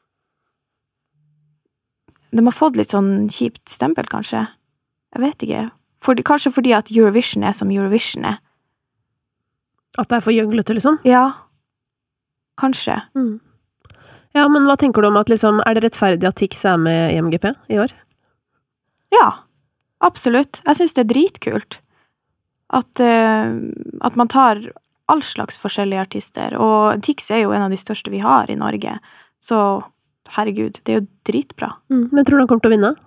De har fått litt sånn kjipt stempel, kanskje. Jeg vet ikke. Kanskje fordi at Eurovision er som Eurovision er. At det er for gjøglete, liksom? Ja. kanskje. Ja, men hva tenker du om at liksom, det rettferdig at Tix med i MGP i år? Ja, absolutt. Jeg synes det dritkult. At man tar all slags forskjellige artister, og Tix jo en av de største vi har i Norge. Så, herregud, det jo dritbra. Men tror du han kommer til å vinne?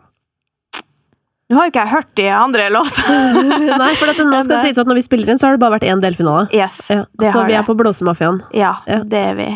Nå har jo ikke jeg hørt de andre låtene. Nei, for nå skal det sies at når vi spiller inn, så har det bare vært en delfinale. Yes, ja, det har det. Så vi på Blåsemafiaen. Ja, det vi.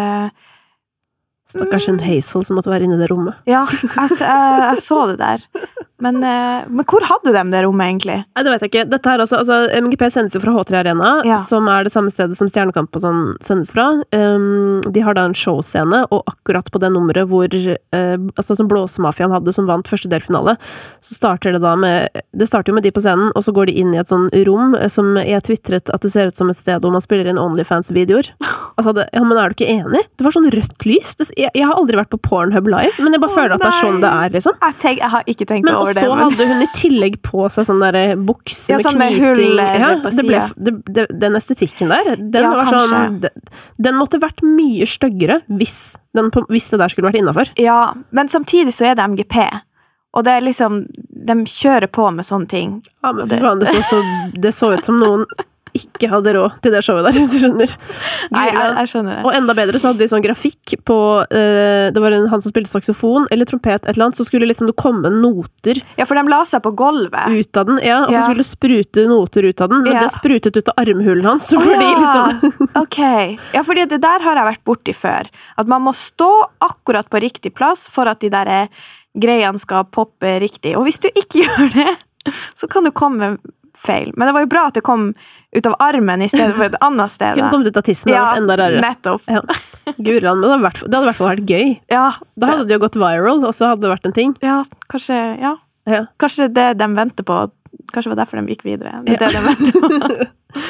Stakkars en Hazel som måtte være inne i det rommet. Ja, jeg så det der. Men hvor hadde de det rommet egentlig? Nei, det vet jeg ikke. Dette her også, MGP sendes jo fra H3 Arena, som det samme stedet som Stjernekamp og sånn sendes fra. De har da en showscene, og akkurat på det nummeret hvor, som Blåsemafiaen hadde, som vant første delfinale, så starter det da det starter jo med de på scenen, og så går de inn i et sånn rom, som jeg twittret at det ser ut som et sted hvor man spiller inn OnlyFans-videoer. Ja, men du ikke enig? Det var sånn rødt lys. Jeg har aldri vært på Pornhub live, men jeg bare føler at det sånn det liksom. Jeg har ikke tenkt over det. Men så hadde hun i tillegg på seg sånn der bukse med sånn knyting. På siden. Den estetikken der, den var sånn, den måtte vært mye styggere hvis det der skulle vært innenfor. Ja, men samtidig så det MGP. Og det liksom, de kjører på med sånne ting. Ja, men det så ut som noen ikke hadde råd til det showet der, hvis du skjønner. Nei, jeg skjønner det. Og enda bedre så hadde de sånn grafikk på, det var han som spilte saksofon, eller trompet, et eller annet, så skulle liksom det komme noter. Ja, for de la seg på gulvet. Ut av den, ja, og så skulle det sprute noter ut av den, men det sprutet ut av armhulen hans, fordi liksom... Ok, ja, fordi det der har jeg vært borti før. At man må stå akkurat på riktig plass for at de der greiene skal poppe riktig. Og hvis du ikke gjør det, så kan du komme feil. Men det var jo bra at det kom ut av armen i stedet for et annet sted. Kunne kommet ut av tissen, det hadde vært enda rarere. Nettopp. Ja. Guran, men det hadde i hvert fall vært gøy. Ja. Da hadde det jo gått viral, og så hadde det vært en ting. Ja, kanskje, Kanskje det de venter på, kanskje det var derfor de gikk videre. Det de venter på.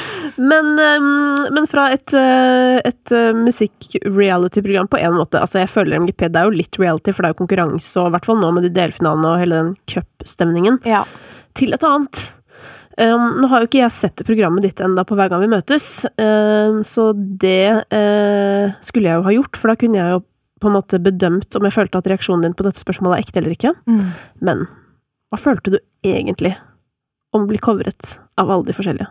Men fra et musikk-reality-program på en måte, altså jeg føler MGP, det jo litt reality, for det jo konkurranse, og i hvert fall nå med de delfinalene og hele den cup-stemningen, til et annet. Nå har jo ikke jeg sett programmet ditt enda på hver gang vi møtes, så det skulle jeg jo ha gjort, for da kunne jeg jo på en måte bedømt om jeg følte at reaksjonen din på dette spørsmålet ekte eller ikke. Men hva følte du egentlig om å bli covret av alle de forskjellige?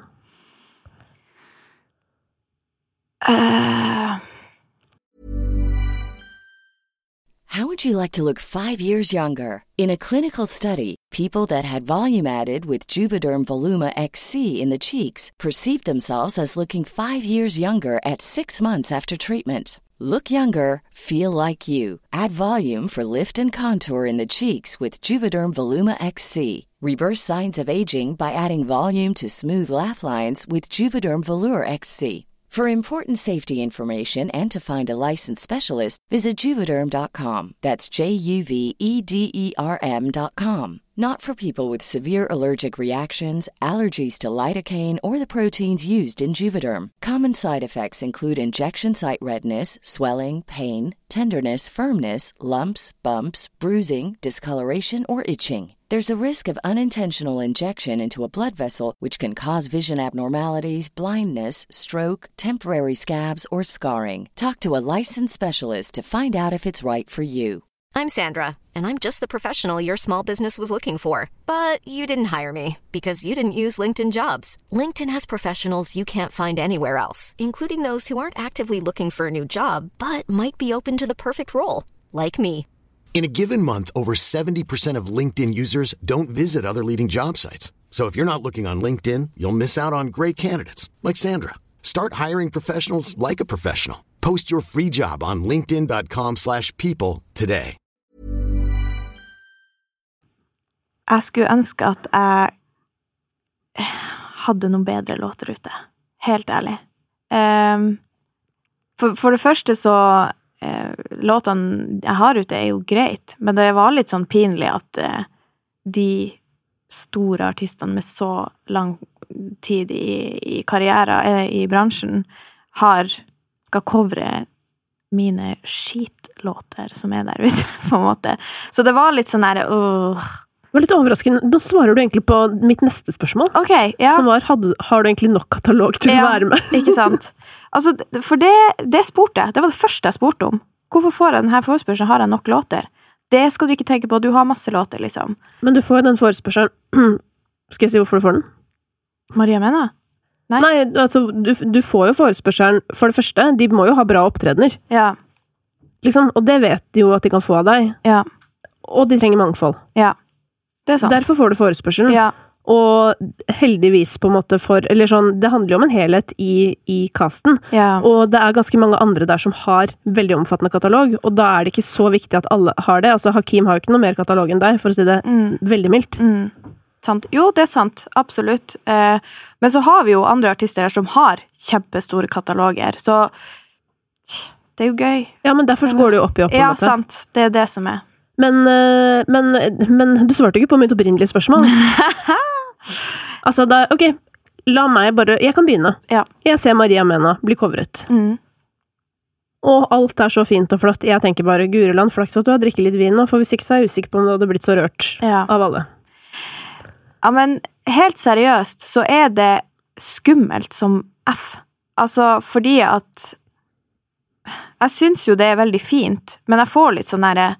How would you like to look 5 years younger? In a clinical study, people that had volume added with Juvederm Voluma XC in the cheeks perceived themselves as looking 5 years younger at 6 months after treatment. Look younger, feel like you. Add volume for lift and contour in the cheeks with Juvederm Voluma XC. Reverse signs of aging by adding volume to smooth laugh lines with Juvederm Volure XC. For important safety information and to find a licensed specialist, visit Juvederm.com. That's JUVEDERM.com. Not for people with severe allergic reactions, allergies to lidocaine, or the proteins used in Juvederm. Common side effects include injection site redness, swelling, pain, tenderness, firmness, lumps, bumps, bruising, discoloration, or itching. There's a risk of unintentional injection into a blood vessel, which can cause vision abnormalities, blindness, stroke, temporary scabs, or scarring. Talk to a licensed specialist to find out if it's right for you. I'm Sandra, and I'm just the professional your small business was looking for. But you didn't hire me because you didn't use LinkedIn Jobs. LinkedIn has professionals you can't find anywhere else, including those who aren't actively looking for a new job, but might be open to the perfect role, like me. In a given month, over 70% of LinkedIn users don't visit other leading job sites. So if you're not looking on LinkedIn, you'll miss out on great candidates like Sandra. Start hiring professionals like a professional. Post your free job on linkedin.com/people today. Jeg skulle ønske at jeg hadde noen bedre låter ute. Helt ærlig. For det første så låtene jeg har ute jo greit, men det var litt sånn pinlig at de store artistene med så lang tid i karriere i bransjen skal covre mine skitlåter som der, på en måte. Så det var litt sånn her, Det var litt overraskende. Nå svarer du egentlig på mitt neste spørsmål. Ok, ja. Som var, har du egentlig nok katalog til å være med? Ikke sant. Altså, for det spurte jeg. Det var det første jeg spurte om. Hvorfor får jeg denne forespørselen? Har jeg nok låter? Det skal du ikke tenke på. Du har masse låter, liksom. Men du får den forespørselen. Skal jeg si hvorfor du får den? Maria Mena? Nei, altså, du får jo forespørselen. For det første, de må jo ha bra opptredener. Ja. Liksom, og det vet de jo at de kan få av deg. Ja. Og de trenger mangfold. Ja. Det er sant. Derfor får du forespørselen. Ja. Og heldigvis på en måte eller sånn, det handler jo om en helhet i casten. Ja. Og det er ganske mange andre der som har veldig omfattende katalog, og da er det ikke så viktig at alle har det. Altså, Hakim har jo ikke noe mer katalog enn deg, for å si det veldig mildt. Sant. Jo, det er sant. Absolutt. Men så har vi jo andre artister der som har kjempestore kataloger, så det er jo gøy. Ja, men derfor går det jo opp i opp. Ja, sant. Det er det som er. Men du svarte ikke på mitt opprinnelige spørsmål. Altså, ok, la meg bare, jeg kan begynne. Ja. Jeg ser Maria Mena bli covret. Og alt er så fint og flott. Jeg tenker bare, Gureland, flaks at du har drikket litt vin nå, for hvis ikke så er jeg usikker på om du hadde blitt så rørt av alle. Ja, men helt seriøst så er det skummelt som F. Altså, fordi at jeg synes jo det er veldig fint, men jeg får litt sånn der,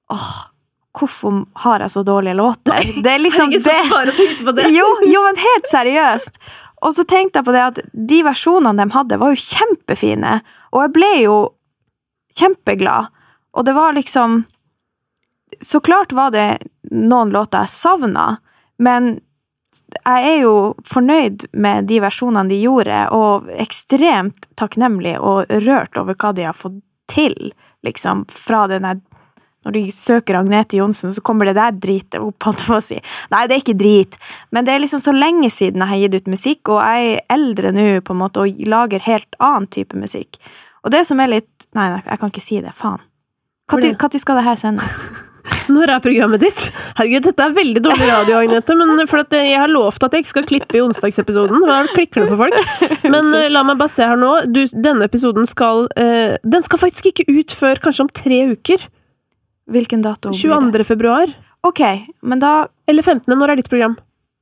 hvorfor har jeg så dårlige låter? Nei, det er liksom det. Bare tenkt på det. Jo, men helt seriøst. Og så tenkte jeg på det at de versjonene de hadde var jo kjempefine, og jeg ble jo kjempeglad. Og det var liksom, så klart var det noen låter jeg savnet, men jeg er jo fornøyd med de versjonene de gjorde, og ekstremt takknemlig og rørt over hva de har fått til, liksom, fra denne. Når de søker Agnete Johnsen, så kommer det der dritet opp, holdt jeg på å si. Nei, det er ikke drit, men det er liksom så lenge siden jeg har gitt ut musikk, og jeg er eldre nå på en måte, og lager helt annen type musikk. Og det som er litt, nei, jeg kan ikke si det, faen. Hva skal det her sendes? Når er programmet ditt? Herregud, dette er veldig dårlig radio, Agnete, men for at jeg har lovt at jeg ikke skal klippe i onsdagsepisoden, da klikker det for folk. Men la meg bare se her nå, denne episoden den skal faktisk ikke ut før kanskje om 3 uker. Hvilken dato? 22. februar. Ok, men da... Eller 15. Når er ditt program?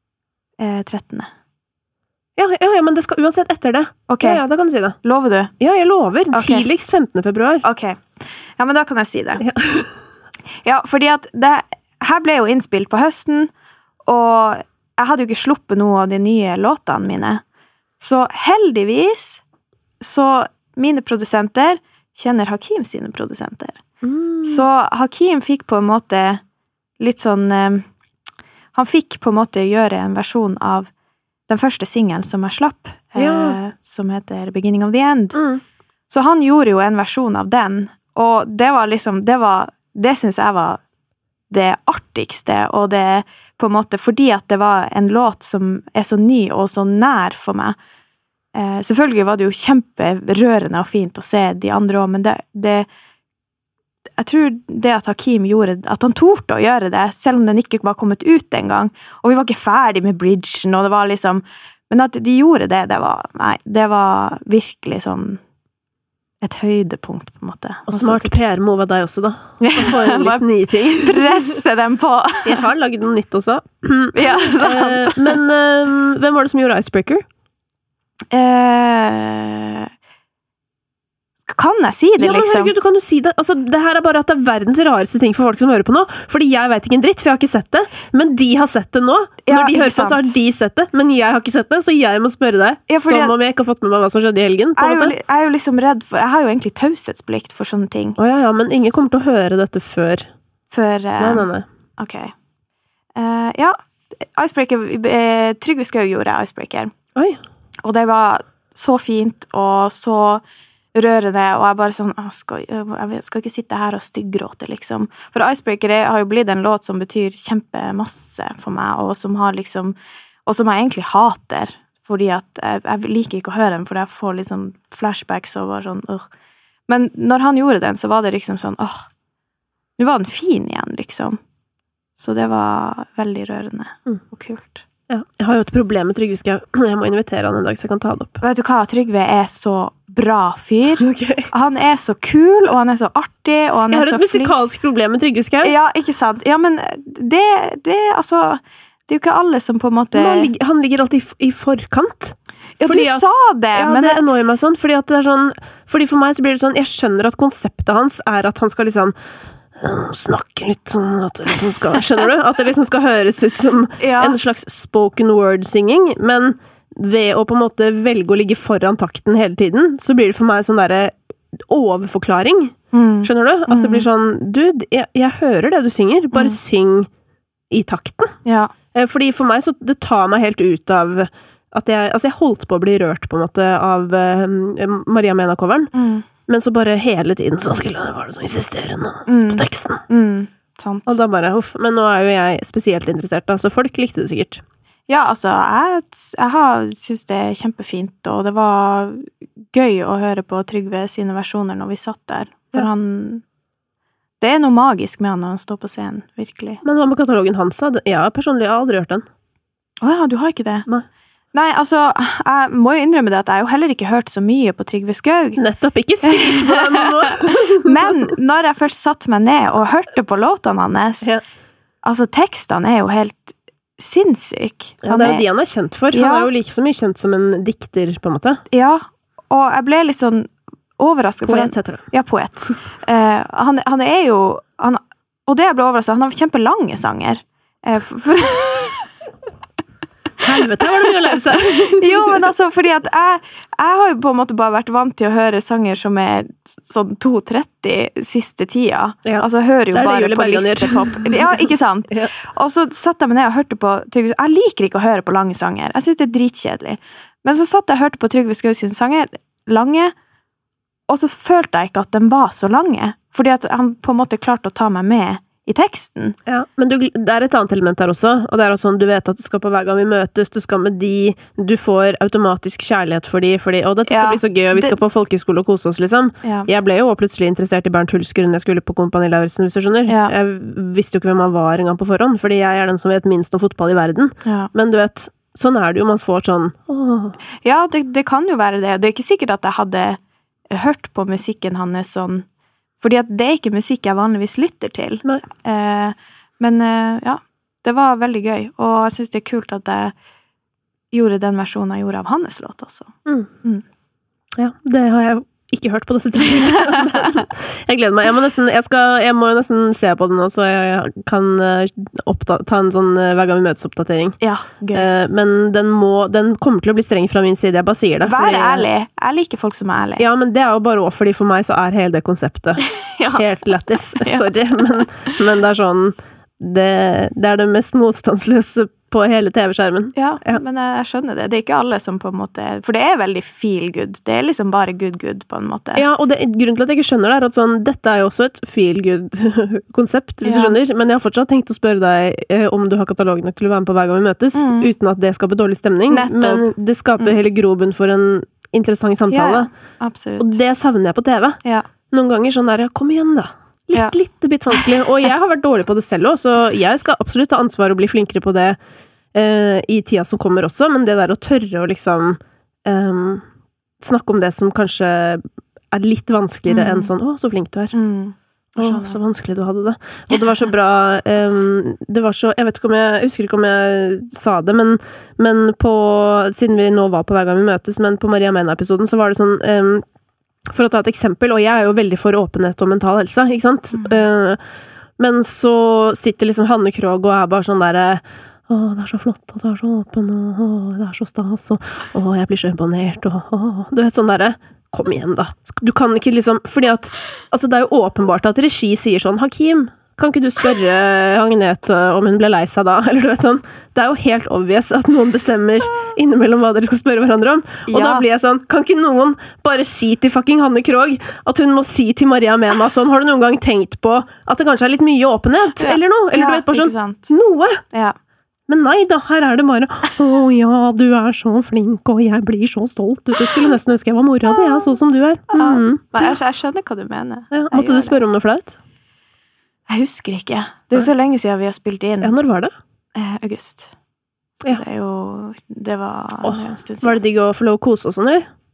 13. Ja, men det skal uansett etter det. Ok. Ja, da kan du si det. Lover du? Ja, jeg lover. Okay. Tidligst 15. februar. Ok. Ja, men da kan jeg si det. Ja, fordi at her ble jo innspilt på høsten, og jeg hadde jo ikke sluppet noe av de nye låtene mine. Så heldigvis, så mine produsenter kjenner Hakim sine produsenter. Så Hakim fikk på en måte litt sånn han fikk på en måte gjøre en versjon av den første singelen som jeg slapp, som heter Beginning of the End. Så han gjorde jo en versjon av den, og det var liksom det synes jeg var det artigste, og det på en måte fordi at det var en låt som er så ny og så nær for meg. Selvfølgelig var det jo kjemperørende og fint å se de andre også, men jeg tror det at Hakim gjorde, at han torde å gjøre det, selv om den ikke var kommet ut en gang, og vi var ikke ferdig med bridgen, og det var liksom, men at de gjorde det var virkelig sånn et høydepunkt, på en måte. Og smart PR-move av deg også, da. Få inn litt nye ting. Presse dem på! Jeg har laget noe nytt også. Ja, sant. Men hvem var det som gjorde Icebreaker? Kan jeg si det, liksom? Ja, men herregud, du kan jo si det. Altså, det her er bare at det er verdens rareste ting for folk som hører på nå, fordi jeg vet ikke en dritt, for jeg har ikke sett det, men de har sett det nå. Når de hører på, så har de sett det, men jeg har ikke sett det, så jeg må spørre deg, som om jeg ikke har fått med meg hva som skjedde i helgen. Jeg er jo liksom redd for, jeg har jo egentlig taushetsplikt for sånne ting. Ja, men ingen kommer til å høre dette før. Nei. Ok. Ja, Icebreaker, Trygve Skau gjorde Icebreaker. Oi. Og det var så fint, og så rørende, og jeg bare sånn, jeg skal ikke sitte her og styggråte, liksom. For Icebreaker har jo blitt en låt som betyr kjempemasse for meg, og som har liksom, og som jeg egentlig hater, fordi at jeg liker ikke å høre den, for jeg får litt sånn flashbacks og bare sånn, Men når han gjorde den, så var det liksom sånn, nå var den fin igjen, liksom. Så det var veldig rørende og kult. Ja, jeg har jo et problem med Trygve Skau. Jeg må invitere han en dag, så jeg kan ta det opp. Vet du hva? Trygve er så bra fyr. Okay. Han så kul, og han så artig, og han Jeg har så et musikalsk problem med Trygve Skau. Ja, ikke sant? Ja, men det altså, det jo ikke alle som på en måte... Han ligger alltid i forkant. Ja, du sa det! Ja, men det annoyer meg sånn, fordi at det sånn... Fordi for meg så blir det sånn, jeg skjønner at konseptet hans at han skal liksom snakke litt sånn, at det liksom skal, skjønner du? At det liksom skal høres ut som en slags spoken word-singing, men... Ved å på en måte velge å ligge foran takten hele tiden, så blir det for meg sånn der overforklaring. Skjønner du? At det blir sånn, jeg hører det du synger, bare syng i takten. Ja. Fordi for meg, så det tar meg helt ut av at jeg holdt på å bli rørt på en måte av Maria Mena-coveren, men så bare hele tiden så var det sånn insisterende på teksten. Sant. Og da bare, men nå jo jeg spesielt interessert da, så folk likte det sikkert. Ja, altså, jeg synes det kjempefint, og det var gøy å høre på Trygve sine versjoner når vi satt der, for det noe magisk med han når han står på scenen, virkelig. Men hva med katalogen hans? Ja, personlig, jeg har aldri hørt den. Åja, du har ikke det? Nei, altså, jeg må jo innrømme det at jeg jo heller ikke hørt så mye på Trygve Skau. Nettopp, ikke skryt på den nå. Men når jeg først satt meg ned og hørte på låtene hans, altså, tekstene jo helt sinnssyk. Ja, det jo de han kjent for. Han jo like så mye kjent som en dikter, på en måte. Ja, og jeg ble litt sånn overrasket. Poet heter det. Ja, poet. Han jo, og det jeg ble overrasket, han har kjempelange sanger. Helvete, hva det mye å lære seg? Jo, men altså, fordi at jeg har jo på en måte bare vært vant til å høre sanger som sånn 2.30 siste tida. Ja. Altså, jeg hører jo bare på listetopp. Ja, ikke sant? Ja. Og så satt jeg meg ned og hørte på Trygve. Jeg liker ikke å høre på lange sanger. Jeg synes det dritkjedelig. Men så satt jeg og hørte på Trygve Skau sine sanger, lange, og så følte jeg ikke at de var så lange. Fordi at han på en måte klarte å ta meg med i teksten. Ja, men det et annet element der også, og det sånn, du vet at du skal på hver gang vi møtes, du skal med du får automatisk kjærlighet for de, og dette skal bli så gøy, og vi skal på folkeskole og kose oss, liksom. Ja. Jeg ble jo plutselig interessert i Bernt Hulsker når jeg skulle på Kompani Lauritzen, hvis du skjønner. Ja. Jeg visste jo ikke hvem han var en gang på forhånd, fordi jeg den som vet minst om fotball i verden. Ja. Men du vet, sånn det jo, man får sånn, åh. Ja, det kan jo være det. Det ikke sikkert at jeg hadde hørt på musikken hans sånn, fordi at det ikke musikk jeg vanligvis lytter til. Men ja, det var veldig gøy. Og jeg synes det kult at jeg gjorde den versjonen jeg gjorde av hans låt også. Ja, det har jeg ikke hørt på dette tidspunktet. Jeg gleder meg. Jeg må jo nesten se på den nå, så jeg kan ta en sånn hver gang vi møtes oppdatering. Ja, gøy. Men den kommer til å bli streng fra min side, jeg bare sier det. Vær ærlig. Jeg liker folk som ærlig. Ja, men det jo bare også fordi for meg så hele det konseptet helt lættis. Sorry, men det sånn det det mest motstandsløse på hele TV-skjermen. Ja, men jeg skjønner det. Det ikke alle som på en måte... For det veldig feel good. Det liksom bare good på en måte. Ja, og grunnen til at jeg ikke skjønner det at sånn, dette jo også et feel good-konsept, hvis du skjønner. Men jeg har fortsatt tenkt å spørre deg om du har katalogen nok til å være med på hver gang vi møtes, uten at det skaper dårlig stemning. Nettopp. Men det skaper hele grobunn for en interessant samtale. Ja, absolutt. Og det savner jeg på TV. Ja. Noen ganger sånn der, kom igjen da. Litt vanskelig. Og jeg har vært dårlig på det selv også, så jeg skal absolutt ta ansvar og bli flinkere på det i tida som kommer også, men det der å tørre å liksom snakke om det som kanskje litt vanskeligere enn sånn, så flink du så vanskelig du hadde det. Og det var så bra, det var så, jeg husker ikke om jeg sa det, men siden vi nå var på hver gang vi møtes, men på Maria Mena-episoden så var det sånn, for å ta et eksempel, og jeg jo veldig for åpenhet og mental helse, ikke sant? Men så sitter liksom Hanne Krogh og bare sånn der, det så flott, og det så åpen, og det så stas, og jeg blir så imponert, og du vet sånn der, kom igjen da. Du kan ikke liksom, fordi at, altså det jo åpenbart at regi sier sånn, Hakim, kan ikke du spørre Agnete om hun ble lei seg da? Eller du vet sånn, det jo helt obvious at noen bestemmer innimellom hva dere skal spørre hverandre om. Og da blir jeg sånn, kan ikke noen bare si til fucking Hanne Krogh at hun må si til Maria Mena sånn, har du noen gang tenkt på at det kanskje litt mye åpenhet? Eller noe? Eller du vet bare sånn, noe! Ja. Men nei da, her det bare, ja, du så flink, og jeg blir så stolt. Du skulle nesten ønske jeg var mora di, sånn som du Men jeg skjønner hva du mener. Ja, måtte du spørre om noe flaut? Jeg husker ikke. Det jo så lenge siden vi har spilt inn. Ja, når var det? August. Så det var en stund siden. Var det digg å få lov å kose og sånn, eller?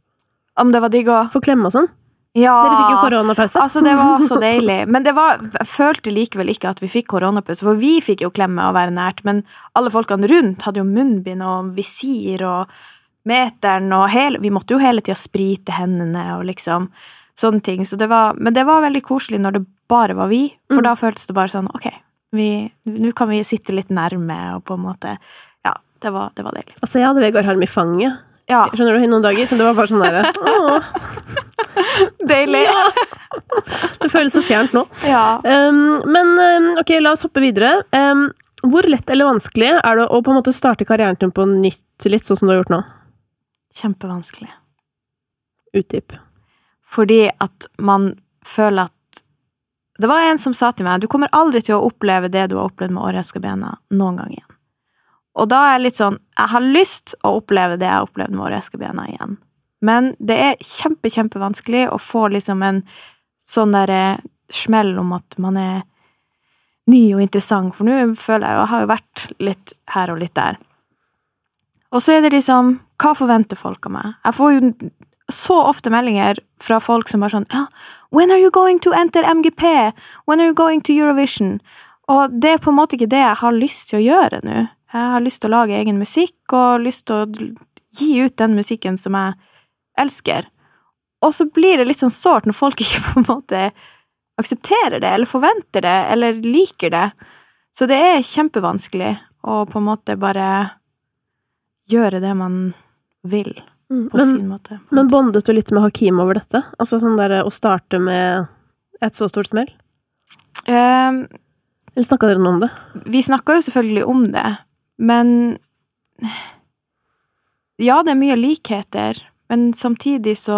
Om det var digg å... Få klemme og sånn. Ja. Dere fikk jo koronapause. Altså, det var så deilig. Men jeg følte likevel ikke at vi fikk koronapause, for vi fikk jo klemme og være nært, men alle folkene rundt hadde jo munnbind og visir og meteren og vi måtte jo hele tiden sprite hendene og liksom sånne ting. Så men det var veldig koselig når det bare var vi, for da føltes det bare sånn, ok, nå kan vi sitte litt nærme og på en måte, ja, det var deilig. Altså, jeg hadde Vegard Harm i fanget. Ja. Skjønner du, i noen dager, så det var bare sånn der, Deilig. Ja. Det føles så fjernt nå. Ja. Men, ok, la oss hoppe videre. Hvor lett eller vanskelig er det å på en måte starte karrieren din på nytt litt, sånn som du har gjort nå? Kjempevanskelig. Utdyp. Fordi at man føler at det var en som sa til meg, du kommer aldri til å oppleve det du har opplevd med Årjæska Bena noen gang igjen. Og da er jeg litt sånn, jeg har lyst å oppleve det jeg har opplevd med Årjæska Bena igjen. Men det er kjempevanskelig å få liksom en sånn der smell om at man er ny og interessant, for nå føler jeg har jo vært litt her og litt der. Og så er det liksom, hva forventer folk av meg? Jeg får jo så ofte meldinger fra folk som bare sånn, ja, when are you going to enter MGP? When are you going to Eurovision? Og det er på en måte ikke det jeg har lyst til å gjøre nå. Jeg har lyst til å lage egen musikk, og lyst til å gi ut den musikken som jeg elsker. Og så blir det litt sånn sårt når folk ikke på en måte aksepterer det, eller forventer det, eller liker det. Så det er kjempevanskelig å på en måte bare gjøre det man vil på sin måte. Men bondet du litt med Hakim over dette? Altså sånn der å starte med et så stort smell? Eller snakket dere noe om det? Vi snakket jo selvfølgelig om det, men ja, det er mye likheter, men samtidig så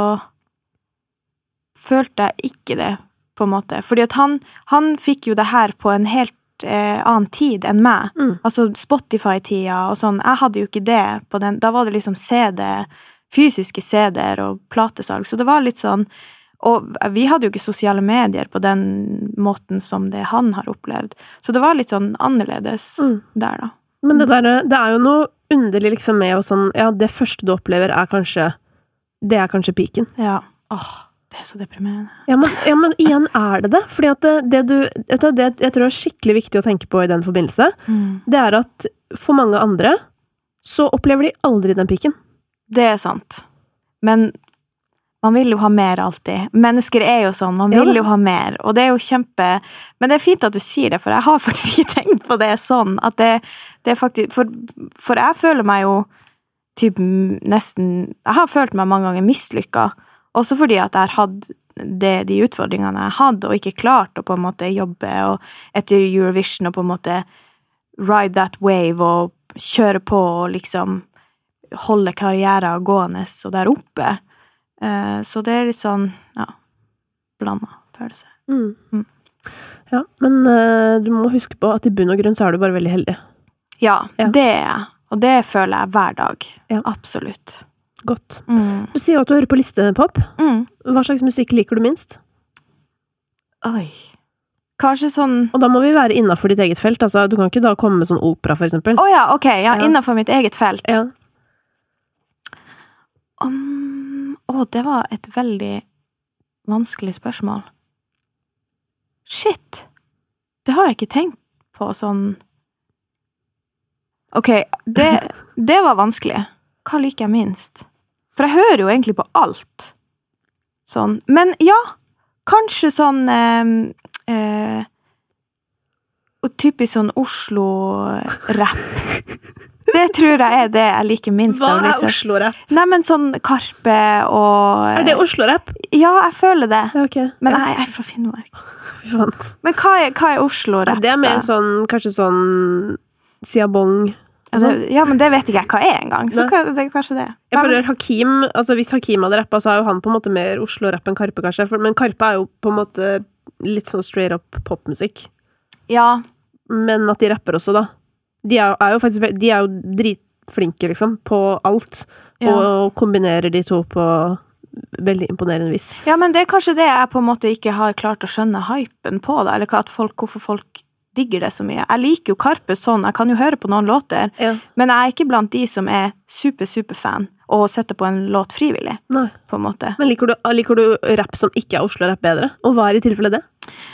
følte jeg ikke det, på en måte. Fordi at han fikk jo det her på en helt annen tid enn meg. Altså Spotify-tida og sånn. Jeg hadde jo ikke det på den. Da var det liksom fysiske CD-er og platesalg. Så det var litt sånn, og vi hadde jo ikke sosiale medier på den måten som det han har opplevd. Så det var litt sånn annerledes der da. Men det er jo noe underlig liksom med og sånn, ja, det første du opplever er kanskje piken. Ja. Det er så deprimerende. Ja, men igjen er det. Fordi at det jeg tror er skikkelig viktig å tenke på i den forbindelse, det er at for mange andre så opplever de aldri den piken. Det er sant. Men man vil jo ha mer alltid. Mennesker er jo sånn, man vil jo ha mer. Og det er jo men det er fint at du sier det, for jeg har faktisk ikke tenkt på det sånn, at det er faktisk, for jeg føler meg jo jeg har følt meg mange ganger mislykket, også fordi at jeg har hatt de utfordringene jeg hadde, og ikke klart å på en måte jobbe og etter Eurovision og på en måte ride that wave og kjøre på og liksom holde karrieren gående og der oppe. Så det er litt sånn, ja, blandet følelse. Ja, men du må huske på at i bunn og grunn så er du bare veldig heldig. Ja, det er jeg. Og det føler jeg hver dag. Ja. Absolutt. Godt. Du sier jo at du hører på listepop. Hva slags musikk liker du minst? Oi. Kanskje sånn... Og da må vi være innenfor ditt eget felt. Altså, du kan ikke da komme med sånn opera, for eksempel. Ja, ok. Ja, innenfor mitt eget felt. Ja. Det var et veldig vanskelig spørsmål. Shit! Det har jeg ikke tenkt på sånn... Ok, det var vanskelig. Hva liker jeg minst? For jeg hører jo egentlig på alt. Sånn. Men ja, kanskje sånn typisk sånn Oslo-rap. Det tror jeg er det jeg liker minst. Hva er Oslo-rap? Nei, men sånn Karpe og... Er det Oslo-rap? Ja, jeg føler det. Okay. Men jeg er fra Finnmark. Men hva er Oslo-rap? Det er mer sånn, kanskje sånn Siabong. Ja, men det vet ikke jeg hva er engang. Så det er kanskje det. Jeg føler Hakim, altså hvis Hakim hadde rappet, så er jo han på en måte mer Oslo-rapp enn Karpe, kanskje. Men Karpe er jo på en måte litt sånn straight up popmusikk. Ja. Men at de rapper også, da. De er jo dritflinke, liksom, på alt. Og kombinerer de to på veldig imponerende vis. Ja, men det er kanskje det jeg på en måte ikke har klart å skjønne hypen på, da. Eller hvorfor folk digger det så mye. Jeg liker jo Karpe sånn, jeg kan jo høre på noen låter, men jeg er ikke blant de som er super fan og setter på en låt frivillig, på en måte. Men liker du rap som ikke er Oslo-rap bedre? Og hva er i tilfelle det?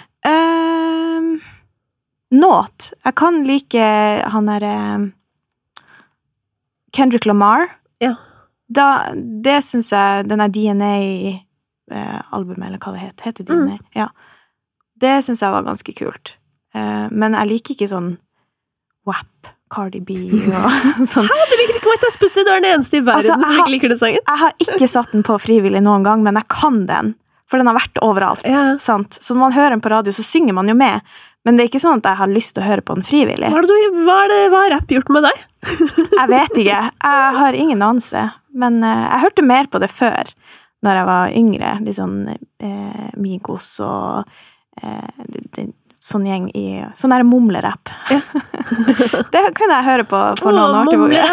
Nåt. Jeg kan like han der Kendrick Lamar. Ja. Det synes jeg, denne DNA-albumet, eller hva det heter DNA, ja. Det synes jeg var ganske kult. Men jeg liker ikke sånn WAP, Cardi B og sånn. Hæ, du liker ikke White Ass Pussy? Du er den eneste i verden som ikke liker den sangen. Jeg har ikke satt den på frivillig noen gang, men jeg kan den. For den har vært overalt, sant? Så når man hører den på radio, så synger man jo med. Men det er ikke sånn at jeg har lyst til å høre på den frivillig. Hva har rap gjort med deg? Jeg vet ikke. Jeg har ingen anelse. Men jeg hørte mer på det før, når jeg var yngre. Litt sånn Migos og sånn gjeng i sånn der mumlerapp. Ja. Det kunne jeg høre på for noen år tilbake.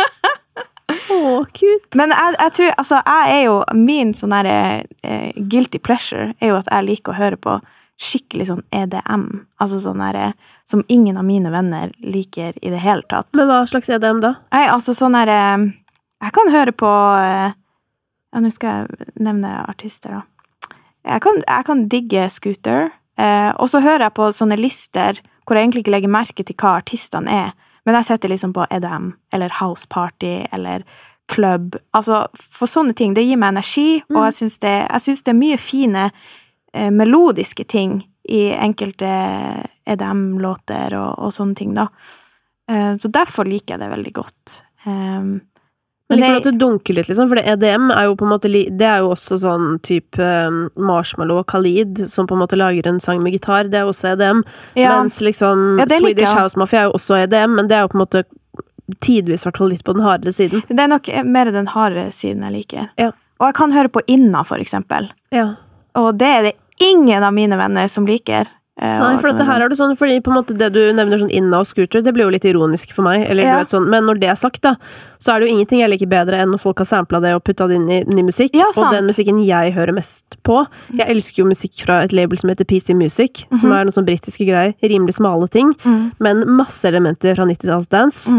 Kult. Men jeg tror, altså, jeg er jo min sånn der guilty pleasure er jo at jeg liker å høre på skikkelig sånn EDM, altså sånn der som ingen av mine venner liker i det hele tatt. Men hva slags EDM da? Nei, altså sånn der, jeg kan høre på, ja, nå skal jeg nevne artister da. Jeg kan digge Scooter, og så hører jeg på sånne lister hvor jeg egentlig ikke legger merke til hva artistene er, men jeg setter liksom på EDM, eller house party, eller club, altså for sånne ting, det gir meg energi, og jeg synes det er mye fine melodiske ting i enkelte EDM-låter og sånne ting da. Så derfor liker jeg det veldig godt. Men liker du at det dunker litt, liksom? For det EDM er jo på en måte, det er jo også sånn type Marshmallow og Khalid, som på en måte lager en sang med gitar, det er også EDM. Mens liksom Swedish House Mafia er jo også EDM, men det er jo på en måte tidvis hvert fall litt på den hardere siden. Det er nok mer den hardere siden jeg liker. Ja. Og jeg kan høre på Inna, for eksempel. Ja. Og det er det ingen av mine venner som liker. Nei, for her er det sånn, fordi på en måte det du nevner sånn Inna og Scooter, det blir jo litt ironisk for meg, eller du vet sånn, men når det er sagt da, så er det jo ingenting jeg liker bedre enn når folk har samplet det og puttet det inn i ny musikk, og den musikken jeg hører mest på. Jeg elsker jo musikk fra et label som heter PC Music, som er noen sånn britiske greier, rimelig smale ting, men masse elementer fra 90-tals dance.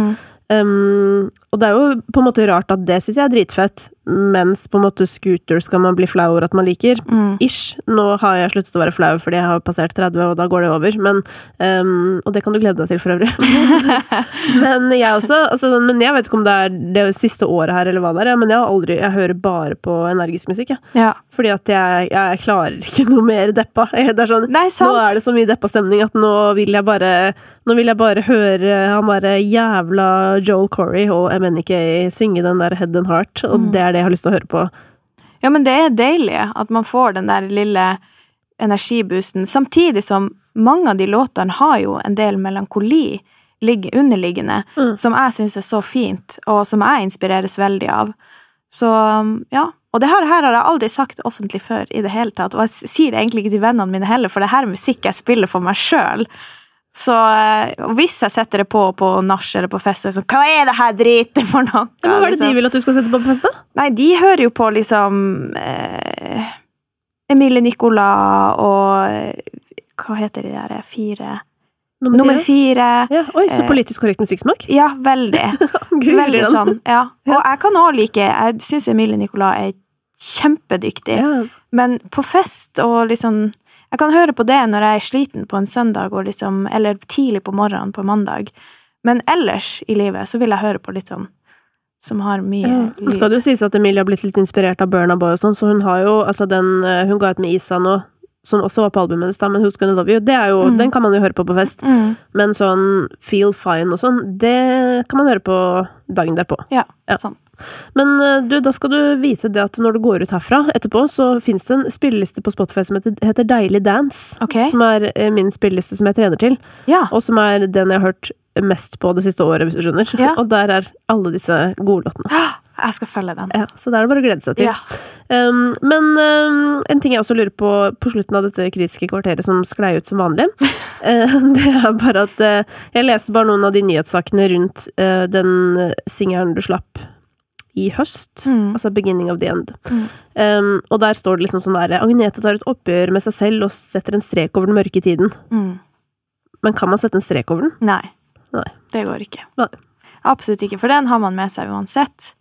Og det er jo på en måte rart at det synes jeg er dritfett, mens på en måte Scooter skal man bli flau over at man liker. Ish. Nå har jeg sluttet å være flau fordi jeg har passert 30, og da går det over. Men, og det kan du glede deg til for øvrig. Men jeg også, altså, men jeg vet ikke om det er det siste året her, eller hva det er, men jeg hører bare på energisk musikk, ja. Fordi at jeg klarer ikke noe mer deppa. Det er sånn, nei, nå er det så mye deppa stemning at nå vil jeg bare høre han bare jævla Joel Corey og MNK synge den der Head and Heart, og det er det jeg har lyst til å høre på. Ja, men det er deilig at man får den der lille energiboosten, samtidig som mange av de låtene har jo en del melankoli underliggende, som jeg synes er så fint, og som jeg inspireres veldig av. Så, ja. Og det her har jeg aldri sagt offentlig før i det hele tatt, og jeg sier det egentlig ikke til vennene mine heller, for det her er musikk jeg spiller for meg selv. Så hvis jeg setter det på nach eller på fest, så hva er det her dritet for noe? Hva er det de vil at du skal sette på fest da? Nei, de hører jo på liksom Emilie Nicolas og hva heter de der 4? Nummer 4. Ja, oi, så politisk korrekt musikksmak? Ja, veldig. Veldig sånn, ja. Og jeg kan også like, jeg synes Emilie Nicolas er kjempedyktig, men på fest og liksom jeg kan høre på det når jeg er sliten på en søndag, og liksom, eller tidlig på morgenen på mandag. Men ellers i livet så vil jeg høre på litt sånn, som har mye lyd. Skal det jo sies at Emilie har blitt litt inspirert av Burna Boy og sånn, så hun har jo, altså hun ga ut med Isa nå, som også var på albumet hennes da, men Who's Gonna Love You, det er jo, den kan man jo høre på fest. Men sånn Feel Fine og sånn, det kan man høre på dagen derpå. Ja, sånn. Men du, da skal du vite det at når du går ut herfra etterpå, så finnes det en spilleliste på Spotify som heter Deilig Dance, som er min spilleliste som jeg trener til, og som er den jeg har hørt mest på det siste året, hvis du skjønner. Og der er alle disse gode låtene. Jeg skal følge den. Ja, så det er det bare å glede seg til. Men en ting jeg også lurer på slutten av dette kritiske kvarteret som sklei ut som vanlig, det er bare at jeg leste bare noen av de nyhetssakene rundt den singelen du slapp i høst, altså Beginning of the End. Og der står det liksom sånn der, Agnete tar et oppgjør med seg selv og setter en strek over den mørke tiden. Men kan man sette en strek over den? Nei, Nei. det går ikke. Nei. Absolutt ikke, for den har man med seg uansett.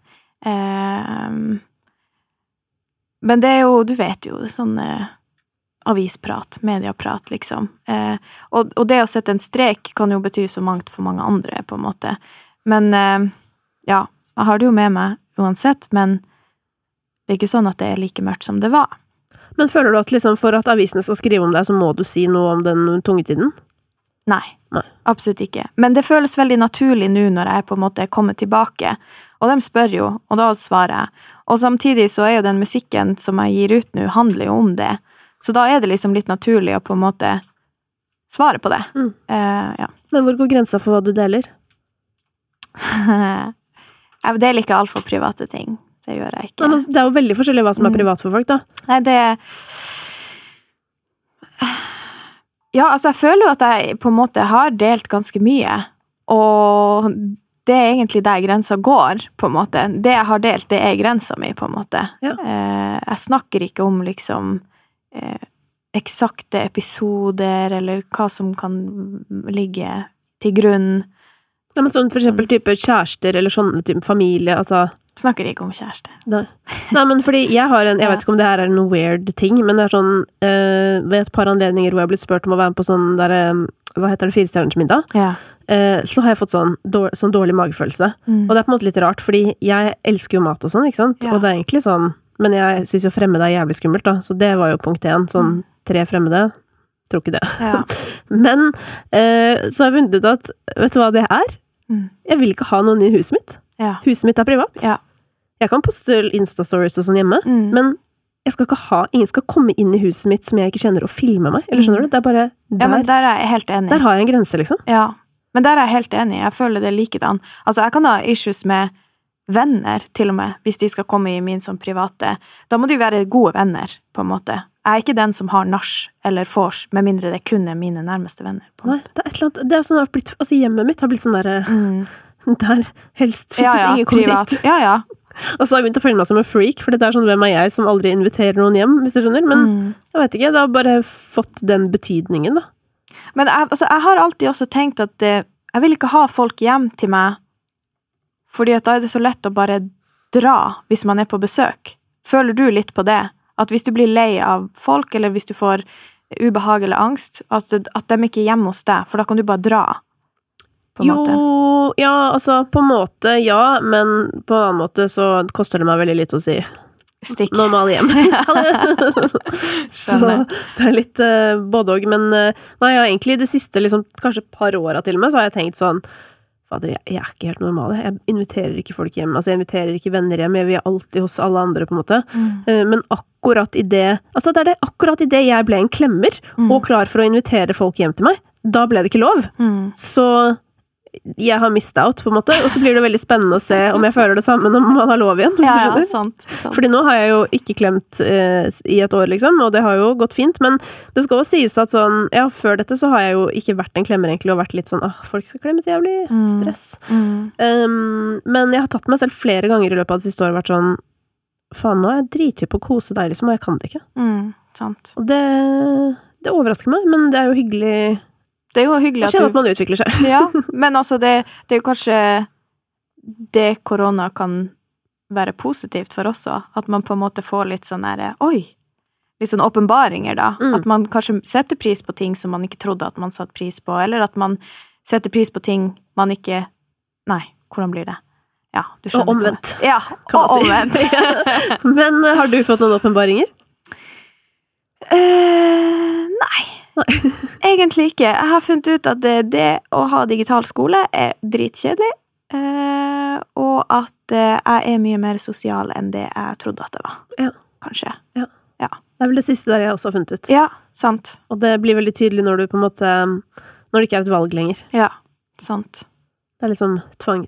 Men det er jo, du vet jo, sånn avisprat, mediaprat, liksom. Og det å sette en strek kan jo bety så mangt for mange andre, på en måte. Men ja, jeg har det jo med meg uansett, men det er ikke sånn at det er like mørkt som det var. Men føler du at liksom, for at avisene skal skrive om deg, så må du si noe om den tungetiden? Nei, absolutt ikke. Men det føles veldig naturlig nå når jeg på en måte kommer tilbake, og de spør jo, og da svarer jeg. Og samtidig så er jo den musikken som jeg gir ut nå, handler jo om det. Så da er det liksom litt naturlig å på en måte svare på det. Ja. Men hvor går grensa for hva du deler? Jeg deler ikke alt for private ting. Det gjør jeg ikke. Ja, men det er jo veldig forskjellig hva som er privat for folk, da. Nei, Ja, altså jeg føler jo at jeg på en måte har delt ganske mye, og det er egentlig der grensa går, på en måte. Det jeg har delt, det er grensa mi, på en måte. Ja. Jeg snakker ikke om liksom eksakte episoder, eller hva som kan ligge til grunn. Ja, men sånn for eksempel type kjærester, eller sånne type familie, altså... Snakker ikke om kjæreste. Nei, men fordi jeg har jeg vet ikke om det her er en weird ting, men det er sånn, ved et par anledninger hvor jeg har blitt spurt om å være med på sånn der, hva heter det, 4-stjerners middag, så har jeg fått sånn dårlig magefølelse. Og det er på en måte litt rart, fordi jeg elsker jo mat og sånn, ikke sant? Og det er egentlig sånn, men jeg synes jo fremmede er jævlig skummelt da, så det var jo punkt 1, sånn 3 fremmede, tror ikke det. Men så har jeg funnet ut at, vet du hva det er? Jeg vil ikke ha noen i huset mitt. Huset mitt er privat. Jeg kan poste Insta-stories og sånn hjemme, men jeg skal ikke ingen skal komme inn i huset mitt som jeg ikke kjenner og filme meg, eller skjønner du? Det er bare der, men der er jeg helt enig. Der har jeg en grense, liksom. Ja, men der er jeg helt enig. Jeg føler det likedan. Altså, jeg kan ha issues med venner, til og med, hvis de skal komme i min sånn private. Da må de være gode venner, på en måte. Jeg er ikke den som har nach eller vors, med mindre det kun er mine nærmeste venner. Nei, det er et eller annet, det er sånn det har blitt, altså hjemmet mitt har blitt sånn der, der helst faktisk ingen kommer dit. Og så har jeg begynt å følge meg som en freak, for det er sånn, hvem er jeg som aldri inviterer noen hjem, hvis du skjønner, men jeg vet ikke, det har bare fått den betydningen da. Men jeg har alltid også tenkt at jeg vil ikke ha folk hjem til meg, fordi at da er det så lett å bare dra hvis man er på besøk. Føler du litt på det? At hvis du blir lei av folk, eller hvis du får ubehag eller angst, altså at de ikke er hjemme hos deg, for da kan du bare dra, på en måte. Ja, altså på en måte, ja, men på en annen måte så koster det meg veldig litt å si stikk. Nå må alle hjem. Så det er litt både og, men nei, ja, egentlig det siste, liksom, kanskje et par årene til og med, så har jeg tenkt sånn, fader, jeg er ikke helt normal. Jeg inviterer ikke folk hjem, altså jeg inviterer ikke venner hjem, jeg vil alltid hos alle andre på en måte. Men akkurat i det, altså det er det akkurat i det jeg ble en klemmer, og klar for å invitere folk hjem til meg, da ble det ikke lov. Så jeg har missed out, på en måte, og så blir det veldig spennende å se om jeg føler det samme når man har lov igjen. Ja, sant. Fordi nå har jeg jo ikke klemt i et år, liksom, og det har jo gått fint, men det skal også sies at sånn, ja, før dette så har jeg jo ikke vært en klemmer egentlig, og vært litt sånn, folk skal klemme så jævlig stress. Men jeg har tatt meg selv flere ganger i løpet av det siste året, vært sånn, faen, nå er jeg drithypp på å kose deg, liksom, og jeg kan det ikke. Sant. Og det overrasker meg, men det er jo hyggelig. Det er jo hyggelig at man utvikler seg. Ja, men altså det er jo kanskje det korona kan være positivt for oss også, at man på en måte får litt sånn der, litt sånn åpenbaringer da, at man kanskje setter pris på ting som man ikke trodde at man satte pris på, eller at man setter pris på ting man ikke, nei, hvordan blir det? Ja, du skjønner. Og omvendt. Ja, og omvendt. Men har du fått noen åpenbaringer? Nei. Egentlig ikke. Jeg har funnet ut at det å ha digital skole er dritkjedelig, og at jeg er mye mer sosial enn det jeg trodde at det var. Ja. Kanskje. Ja. Det er vel det siste der jeg også har funnet ut. Ja, sant. Og det blir veldig tydelig når du på en måte, når det ikke er et valg lenger. Ja, sant. Det er liksom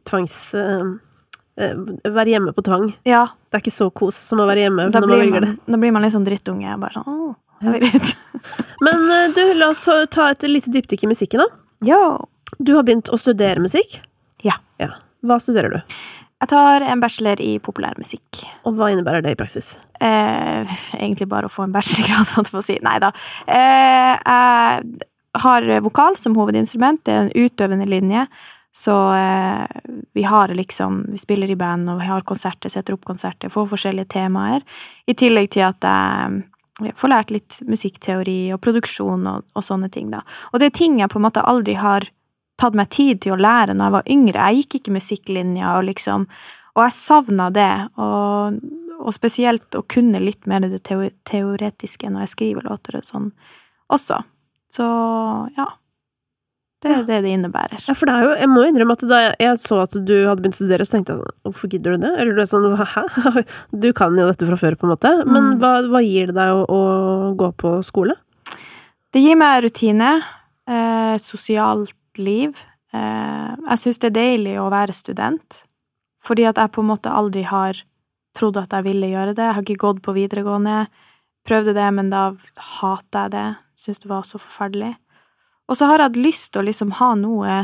være hjemme på tvang. Ja. Det er ikke så kos som å være hjemme når man velger det. Da blir man litt sånn drittunge, bare sånn, jeg vil ut. Men du, la oss ta et lite dypdykk i musikken da. Jo. Du har begynt å studere musikk? Ja. Hva studerer du? Jeg tar en bachelor i populærmusikk. Og hva innebærer det i praksis? Egentlig bare å få en bachelorgrad, sånn å si. Neida. har vokal som hovedinstrument, det en utøvende linje, så vi spiller i band, og vi har konserter, setter opp konserter, får forskjellige temaer, i tillegg til at jeg får lært litt musikkteori og produksjon og sånne ting da. Og det ting jeg på en måte aldri har tatt meg tid til å lære når jeg var yngre. Jeg gikk ikke musikklinja, og jeg savnet det, og spesielt å kunne litt mer det teoretiske når jeg skriver låter og sånn også. Så ja, det er det innebærer. Ja, for det jo, jeg må innrømme at da jeg så at du hadde begynt å studere, så tenkte jeg, hvorfor gidder du det? Eller du sånn, hæ? Du kan jo dette fra før på en måte, men hva gir det deg å gå på skole? Det gir meg rutine, sosialt liv. Jeg synes det er deilig å være student, fordi at jeg på en måte aldri har trodd at jeg ville gjøre det. Jeg har ikke gått på videregående, prøvde det, men da hatet jeg det. Synes det var så forferdelig. Og så har jeg hatt lyst til å liksom ha noe,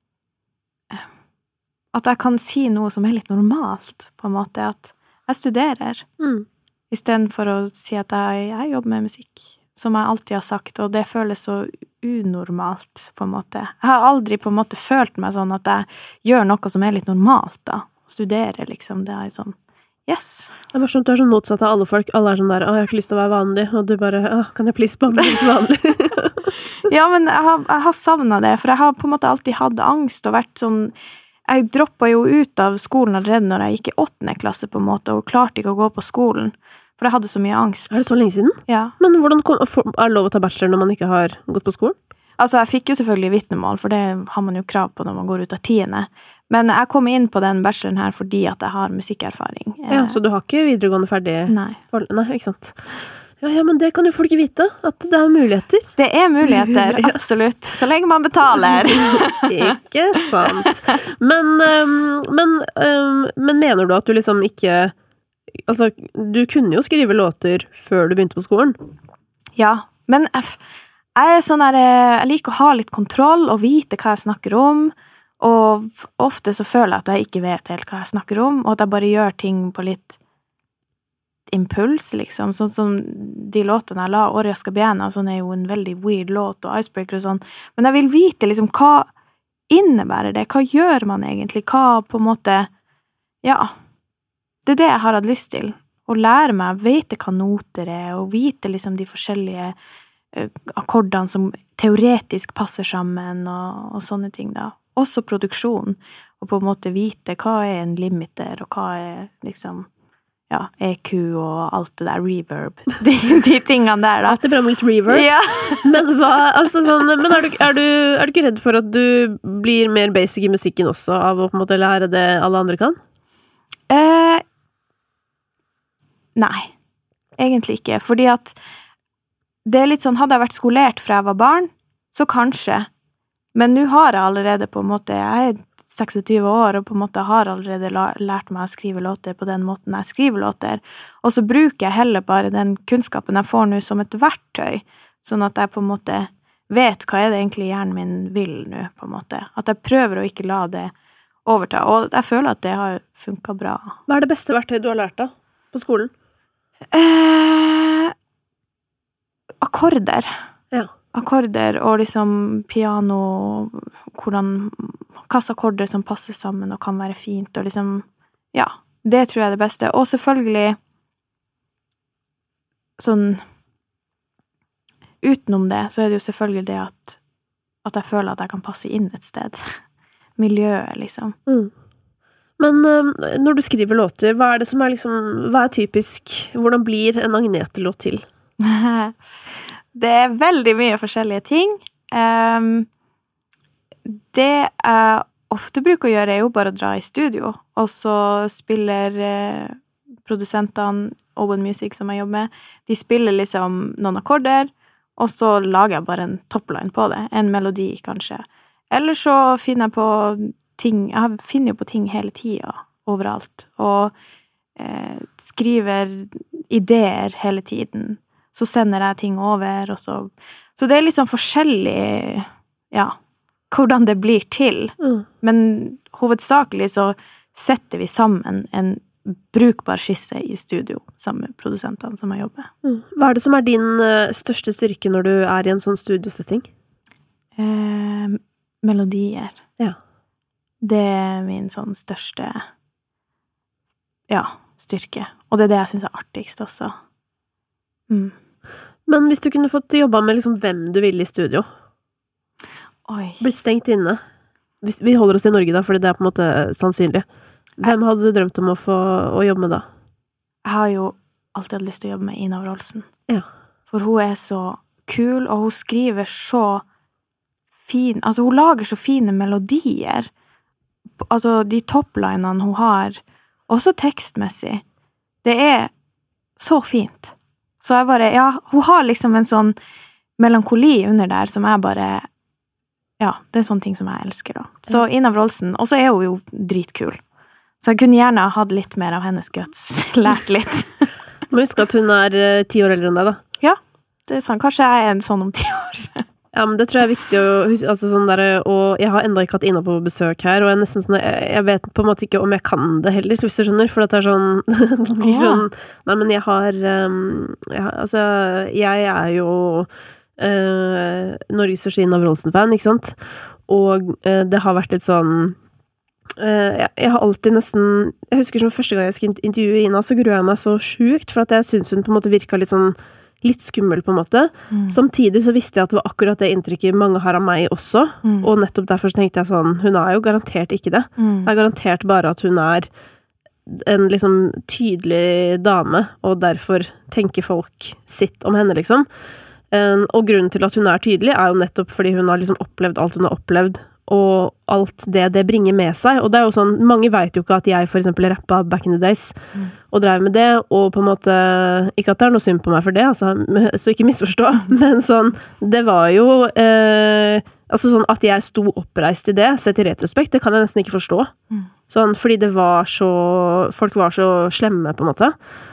at jeg kan si noe som er litt normalt, på en måte, at jeg studerer, i stedet for å si at jeg jobber med musikk, som jeg alltid har sagt, og det føles så unormalt, på en måte. Jeg har aldri på en måte følt meg sånn at jeg gjør noe som er litt normalt, da. Studerer, liksom, det sånn, yes. Det var sånn at du sånn motsatt av alle folk, alle sånn der, jeg har ikke lyst til å være vanlig, og du bare, kan jeg please bare bli litt vanlig? Ja, men jeg har savnet det, for jeg har på en måte alltid hatt angst, og vært sånn, jeg droppet jo ut av skolen allerede når jeg gikk i 8. klasse på en måte, og klarte ikke å gå på skolen, for jeg hadde så mye angst. Det så lenge siden? Ja. Men hvordan det lov å ta bachelor når man ikke har gått på skolen? Altså, jeg fikk jo selvfølgelig vitnemål, for det har man jo krav på når man går ut av 10. Men jeg kom inn på den bacheloren her fordi at jeg har musikkerfaring. Ja, så du har ikke videregående ferdig? Nei. Nei, ikke sant? Ja, men det kan jo folk vite, at det muligheter. Det muligheter, absolutt. Så lenge man betaler. Ikke sant. Men mener du at du liksom ikke... Altså, du kunne jo skrive låter før du begynte på skolen. Ja, men jeg sånn jeg liker å ha litt kontroll og vite hva jeg snakker om, og ofte så føler jeg at jeg ikke vet helt hva jeg snakker om, og at jeg bare gjør ting på litt impuls, liksom, sånn som de låtene jeg la, Oria Skabiena, sånn jo en veldig weird låt, og Icebreaker og sånn, men jeg vil vite liksom, hva innebærer det, hva gjør man egentlig, hva på en måte, ja, det det jeg har hatt lyst til, å lære meg, vite hva noter og vite liksom de forskjellige akkordene som teoretisk passer sammen, og sånne ting da, også produksjon, og på en måte vite hva en limiter, og hva liksom ja, EQ og alt det der, reverb, de tingene der da. Alt det bra med litt reverb? Ja. Men hva, altså sånn, men er du ikke redd for at du blir mer basic i musikken også, av å på en måte lære det alle andre kan? Nei, egentlig ikke, fordi at det litt sånn, hadde jeg vært skolert fra jeg var barn, så kanskje, men nå har jeg allerede på en måte, jeg 26 år, og på en måte har allerede lært meg å skrive låter på den måten jeg skriver låter, og så bruker jeg heller bare den kunnskapen jeg får nå som et verktøy, sånn at jeg på en måte vet hva det egentlig hjernen min vil nå, på en måte. At jeg prøver å ikke la det overta, og jeg føler at det har funket bra. Hva det beste verktøyet du har lært da, på skolen? Akkorder. Ja. Akkorder og liksom piano, hvilke akkorder som passer sammen og kan være fint, og liksom, ja, det tror jeg er det beste. Og selvfølgelig, sånn, utenom det, så er det jo selvfølgelig det at jeg føler at jeg kan passe inn et sted. Miljøet, liksom. Men når du skriver låter, hva det som liksom, hva typisk, hvordan blir en Agnete-låt til? Det veldig mye forskjellige ting. Det jeg ofte bruker å gjøre jo bare å dra i studio, og så spiller produsentene Owen Music som jeg jobber med, de spiller liksom noen akkorder, og så lager jeg bare en topline på det, en melodi kanskje. Eller så finner jeg på ting, jeg finner jo på ting hele tiden, overalt, og skriver ideer hele tiden, så sender jeg ting over, og så det liksom forskjellig, ja, hvordan det blir til. Men hovedsakelig så setter vi sammen en brukbar skisse i studio, sammen med produsentene som jeg jobber med. Hva det som din største styrke når du i en sånn studiosetting? Melodier. Ja. Det min sånn største styrke. Og det det jeg synes artigst også. Men hvis du kunne fått jobba med liksom hvem du ville i studio, blitt stengt inne, vi holder oss i Norge da, fordi det på en måte sannsynlig. Hvem hadde du drømt om å jobbe med da? Jeg har jo alltid hatt lyst til å jobbe med Ina Wroldsen. Ja. For hun så kul, og hun skriver så fin, altså hun lager så fine melodier. Altså de topplinene hun har, også tekstmessig. Det så fint. Så jeg bare, hun har liksom en sånn melankoli under der, som jeg bare, det sånne ting som jeg elsker da. Så Ina Wroldsen, og så hun jo dritkul. Så jeg kunne gjerne hatt litt mer av hennes guts, lært litt. Må huske at hun 10 år eldre enn deg da. Ja, det sant. Kanskje jeg en sånn om 10 år. Ja, men det tror jeg er viktig å huske, altså sånn der, og jeg har enda ikke hatt Ina på besøk her, og nesten sånn, jeg vet på en måte ikke om jeg kan det heller, hvis du skjønner, for at det sånn, det blir sånn, nei, men jeg har, altså, jeg jo Norges største Ina Wroldsen-fan, ikke sant? Og det har vært litt sånn, jeg har alltid nesten, jeg husker som første gang jeg skulle intervjue Ina, så gruer jeg meg så sjukt, for at jeg synes hun på en måte virket litt skummel på en måte. Samtidig så visste jeg at det var akkurat det inntrykket mange har av meg også, og nettopp derfor så tenkte jeg sånn, hun jo garantert ikke det. Det garantert bare at hun en liksom tydelig dame, og derfor tenker folk sitt om henne liksom. Og grunnen til at hun tydelig jo nettopp fordi hun har liksom opplevd alt hun har opplevd, og alt det bringer med seg. Og det jo sånn, mange vet jo ikke at jeg for eksempel rappet back in the days, og drev med det, og på en måte, ikke at det noe synd på meg for det, altså, så ikke misforstå, men sånn, det var jo, altså sånn at jeg sto oppreist i det, sett i retrospekt, det kan jeg nesten ikke forstå. Sånn, fordi det var så, folk var så slemme på en måte.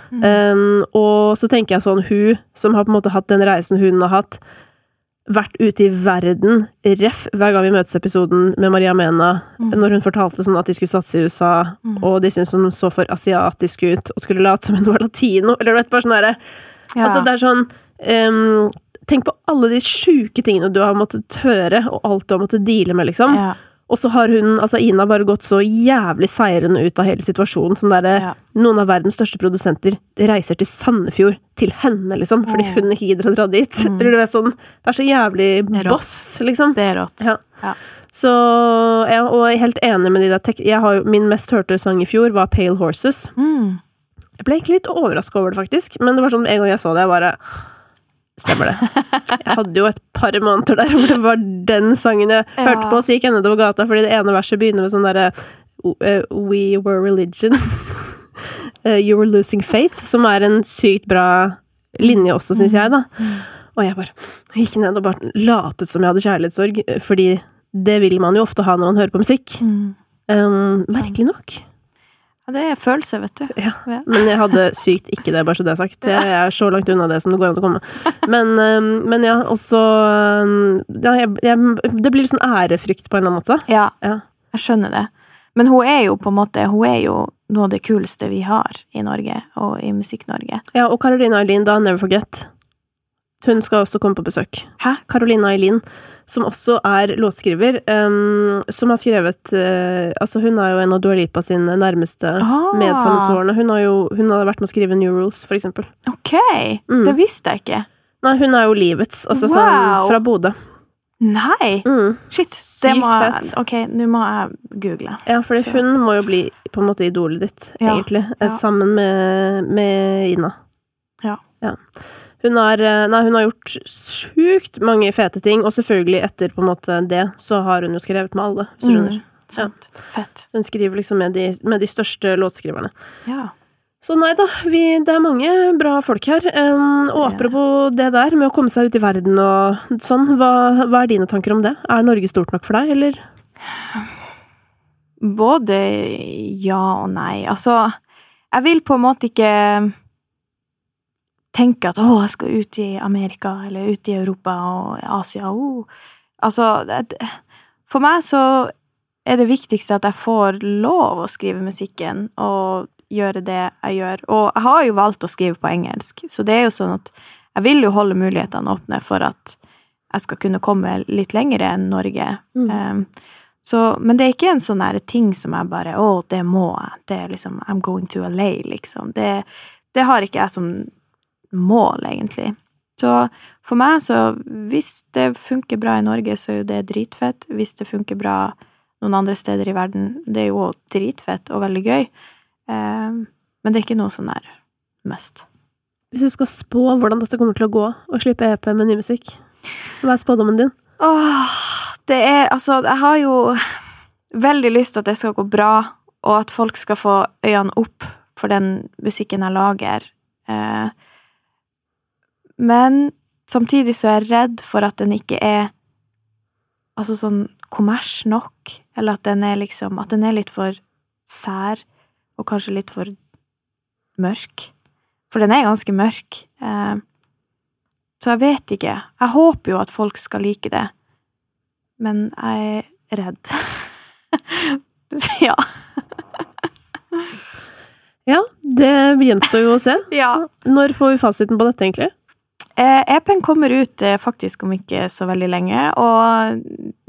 Og så tenker jeg sånn, hun som har på en måte hatt den reisen hun har hatt, vært ute i verden, hver gang vi møtes episoden med Maria Mena, når hun fortalte sånn at de skulle satse i USA, og de syntes hun så for asiatisk ut, og skulle late som hun var latino, eller vet, bare sånn der. Altså, det sånn, tenk på alle de syke tingene du har måttet høre, og alt du har måttet deale med, liksom. Og så har hun, altså Ina, bare gått så jævlig seirende ut av hele situasjonen, sånn der, noen av verdens største produsenter reiser til Sandefjord, til henne, liksom, fordi hun ikke gidder å dra dit. Eller du vet sånn, det så jævlig boss, liksom. Det rått. Ja. Så, og jeg helt enig med de der, min mest hørte sang i fjor var Pale Horses. Jeg ble ikke litt overrasket over det, faktisk, men det var sånn, en gang jeg så det, jeg bare... Stemmer det. Jeg hadde jo et par måneder der hvor det var den sangen jeg hørte på, så gikk jeg nedover gata, fordi det ene verset begynner med sånn der We were religion. You were losing faith, som en sykt bra linje også, synes jeg da. Og jeg bare gikk ned og bare latet som jeg hadde kjærlighetssorg, fordi det vil man jo ofte ha når man hører på musikk. Merkelig nok. Ja, det følelse, vet du. Ja, men jeg hadde sykt ikke det, bare så det sagt. Jeg så langt unna det som det går an å komme. Men ja, også det blir sånn ærefrykt på en eller annen måte. Ja, jeg skjønner det. Men hun jo på en måte, hun jo noe av det kuleste vi har i Norge, og i Musikk-Norge. Ja, og Carolina Eileen da, Never Forget. Hun skal også komme på besøk. Hæ? Carolina Eileen, som også låtskriver, som har skrevet, altså hun jo en av Dua Lipa sin nærmeste medsammensvorene. Hun har vært med å skrive New Rules, for eksempel. Ok, det visste jeg ikke. Nei, hun jo livets, altså sånn fra Bodø. Nei, shit, det må jeg, ok, nå må jeg google. Ja, for hun må jo bli på en måte idolet ditt, egentlig, sammen med Ina. Ja. Hun har gjort sjukt mange fete ting, og selvfølgelig etter på en måte det, så har hun jo skrevet med alle, hvis du skjønner. Sant. Fett. Hun skriver liksom med de største låtskriverne. Ja. Så nei da, det mange bra folk her. Og apropos det der, med å komme seg ut i verden og sånn, hva dine tanker om det? Norge stort nok for deg, eller? Både ja og nei. Altså, jeg vil på en måte ikke tenke at jeg skal ut i Amerika, eller ut i Europa og Asia. Altså, for meg så det viktigste at jeg får lov å skrive musikken, og gjøre det jeg gjør. Og jeg har jo valgt å skrive på engelsk, så det jo sånn at jeg vil jo holde mulighetene åpne for at jeg skal kunne komme litt lenger enn Norge. Men det er ikke en sånn her ting som jeg bare, det må jeg. Det er liksom, I'm going to LA, liksom. Det har ikke jeg som mål, egentlig. Så for meg, så hvis det funker bra i Norge, så er jo det dritfett. Hvis det funker bra noen andre steder i verden, det er jo dritfett og veldig gøy. Men det er ikke noe sånn her must. Hvis du skal spå hvordan dette kommer til å gå, og slippe EP med ny musikk, hva er spådommen din? Det er, altså, jeg har jo veldig lyst til at det skal gå bra, og at folk skal få øynene opp for den musikken jeg lager. Men samtidig så er jeg redd for at den ikke er altså sånn kommers nok, eller at den er liksom, at den er litt for sær, og kanskje litt for mørk. For den er ganske mørk. Så jeg vet ikke. Jeg håper jo at folk skal like det. Men jeg er redd. Ja. Ja, det gjenstår jo å se. Ja. Når får vi fasiten på dette, egentlig? EP-en kommer ut faktisk om ikke så veldig lenge, og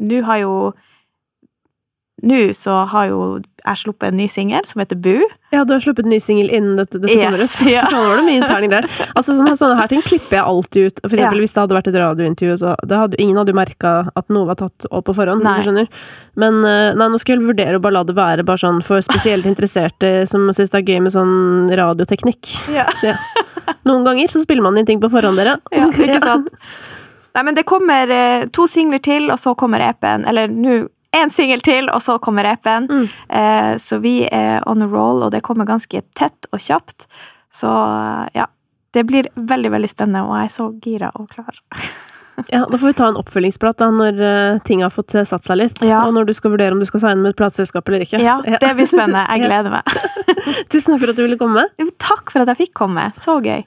nå så har jo jeg sluppet en ny singel som heter Bu. Ja, du har sluppet en ny singel innen dette kommer ut. Ja. Så var det mye interning der. Altså, sånne her ting klipper jeg alltid ut. For eksempel, hvis det hadde vært et radiointervju, så ingen hadde jo merket at noe var tatt opp på forhånd. Nei. Du skjønner. Men nå skal jeg vurdere å bare la det være bare sånn for spesielt interesserte som synes det er gøy med sånn radioteknikk. Ja. Ja. Noen ganger så spiller man inn ting på forhånd, dere. Ja, ikke sant? Nei, men det kommer 2 singler til, og så kommer EP-en. Eller nå 1 singel til, og så kommer EP-en. Så vi er on a roll, og det kommer ganske tett og kjapt. Så ja, det blir veldig, veldig spennende, og jeg er så gira og klar. Ja, da får vi ta en oppfølgingsprat da, når ting har fått satt seg litt, og når du skal vurdere om du skal signe med et plateselskap eller ikke. Ja, det blir spennende. Jeg gleder meg. Tusen takk for at du ville komme. Jo, takk for at jeg fikk komme. Så gøy.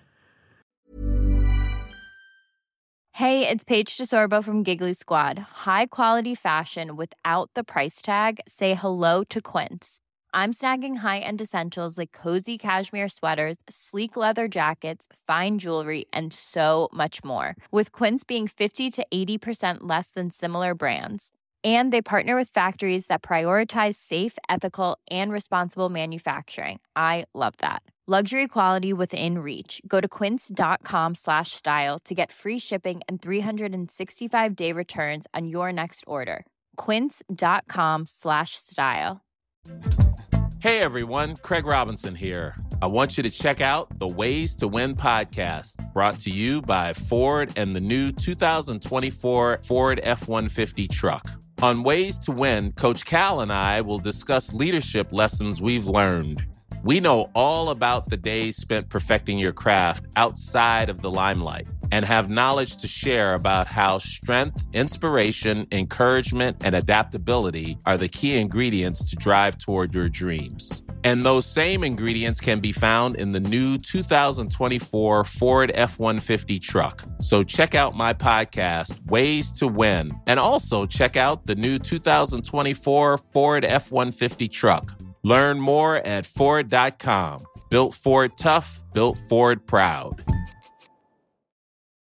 Hey, it's Paige DeSorbo from Giggly Squad. High quality fashion without the price tag. Say hello to Quince. I'm snagging high-end essentials like cozy cashmere sweaters, sleek leather jackets, fine jewelry, and so much more. With Quince being 50 to 80% less than similar brands. And they partner with factories that prioritize safe, ethical, and responsible manufacturing. I love that. Luxury quality within reach. Go to quince.com/style to get free shipping and 365-day returns on your next order. Quince.com/style. Hey everyone, Craig Robinson here. I want you to check out the Ways to Win podcast, brought to you by Ford and the new 2024 Ford F-150 truck. On Ways to Win, Coach Cal and I will discuss leadership lessons we've learned. We know all about the days spent perfecting your craft outside of the limelight and have knowledge to share about how strength, inspiration, encouragement, and adaptability are the key ingredients to drive toward your dreams. And those same ingredients can be found in the new 2024 Ford F-150 truck. So check out my podcast, Ways to Win, and also check out the new 2024 Ford F-150 truck. Learn more at Ford.com. Built Ford tough, built Ford proud.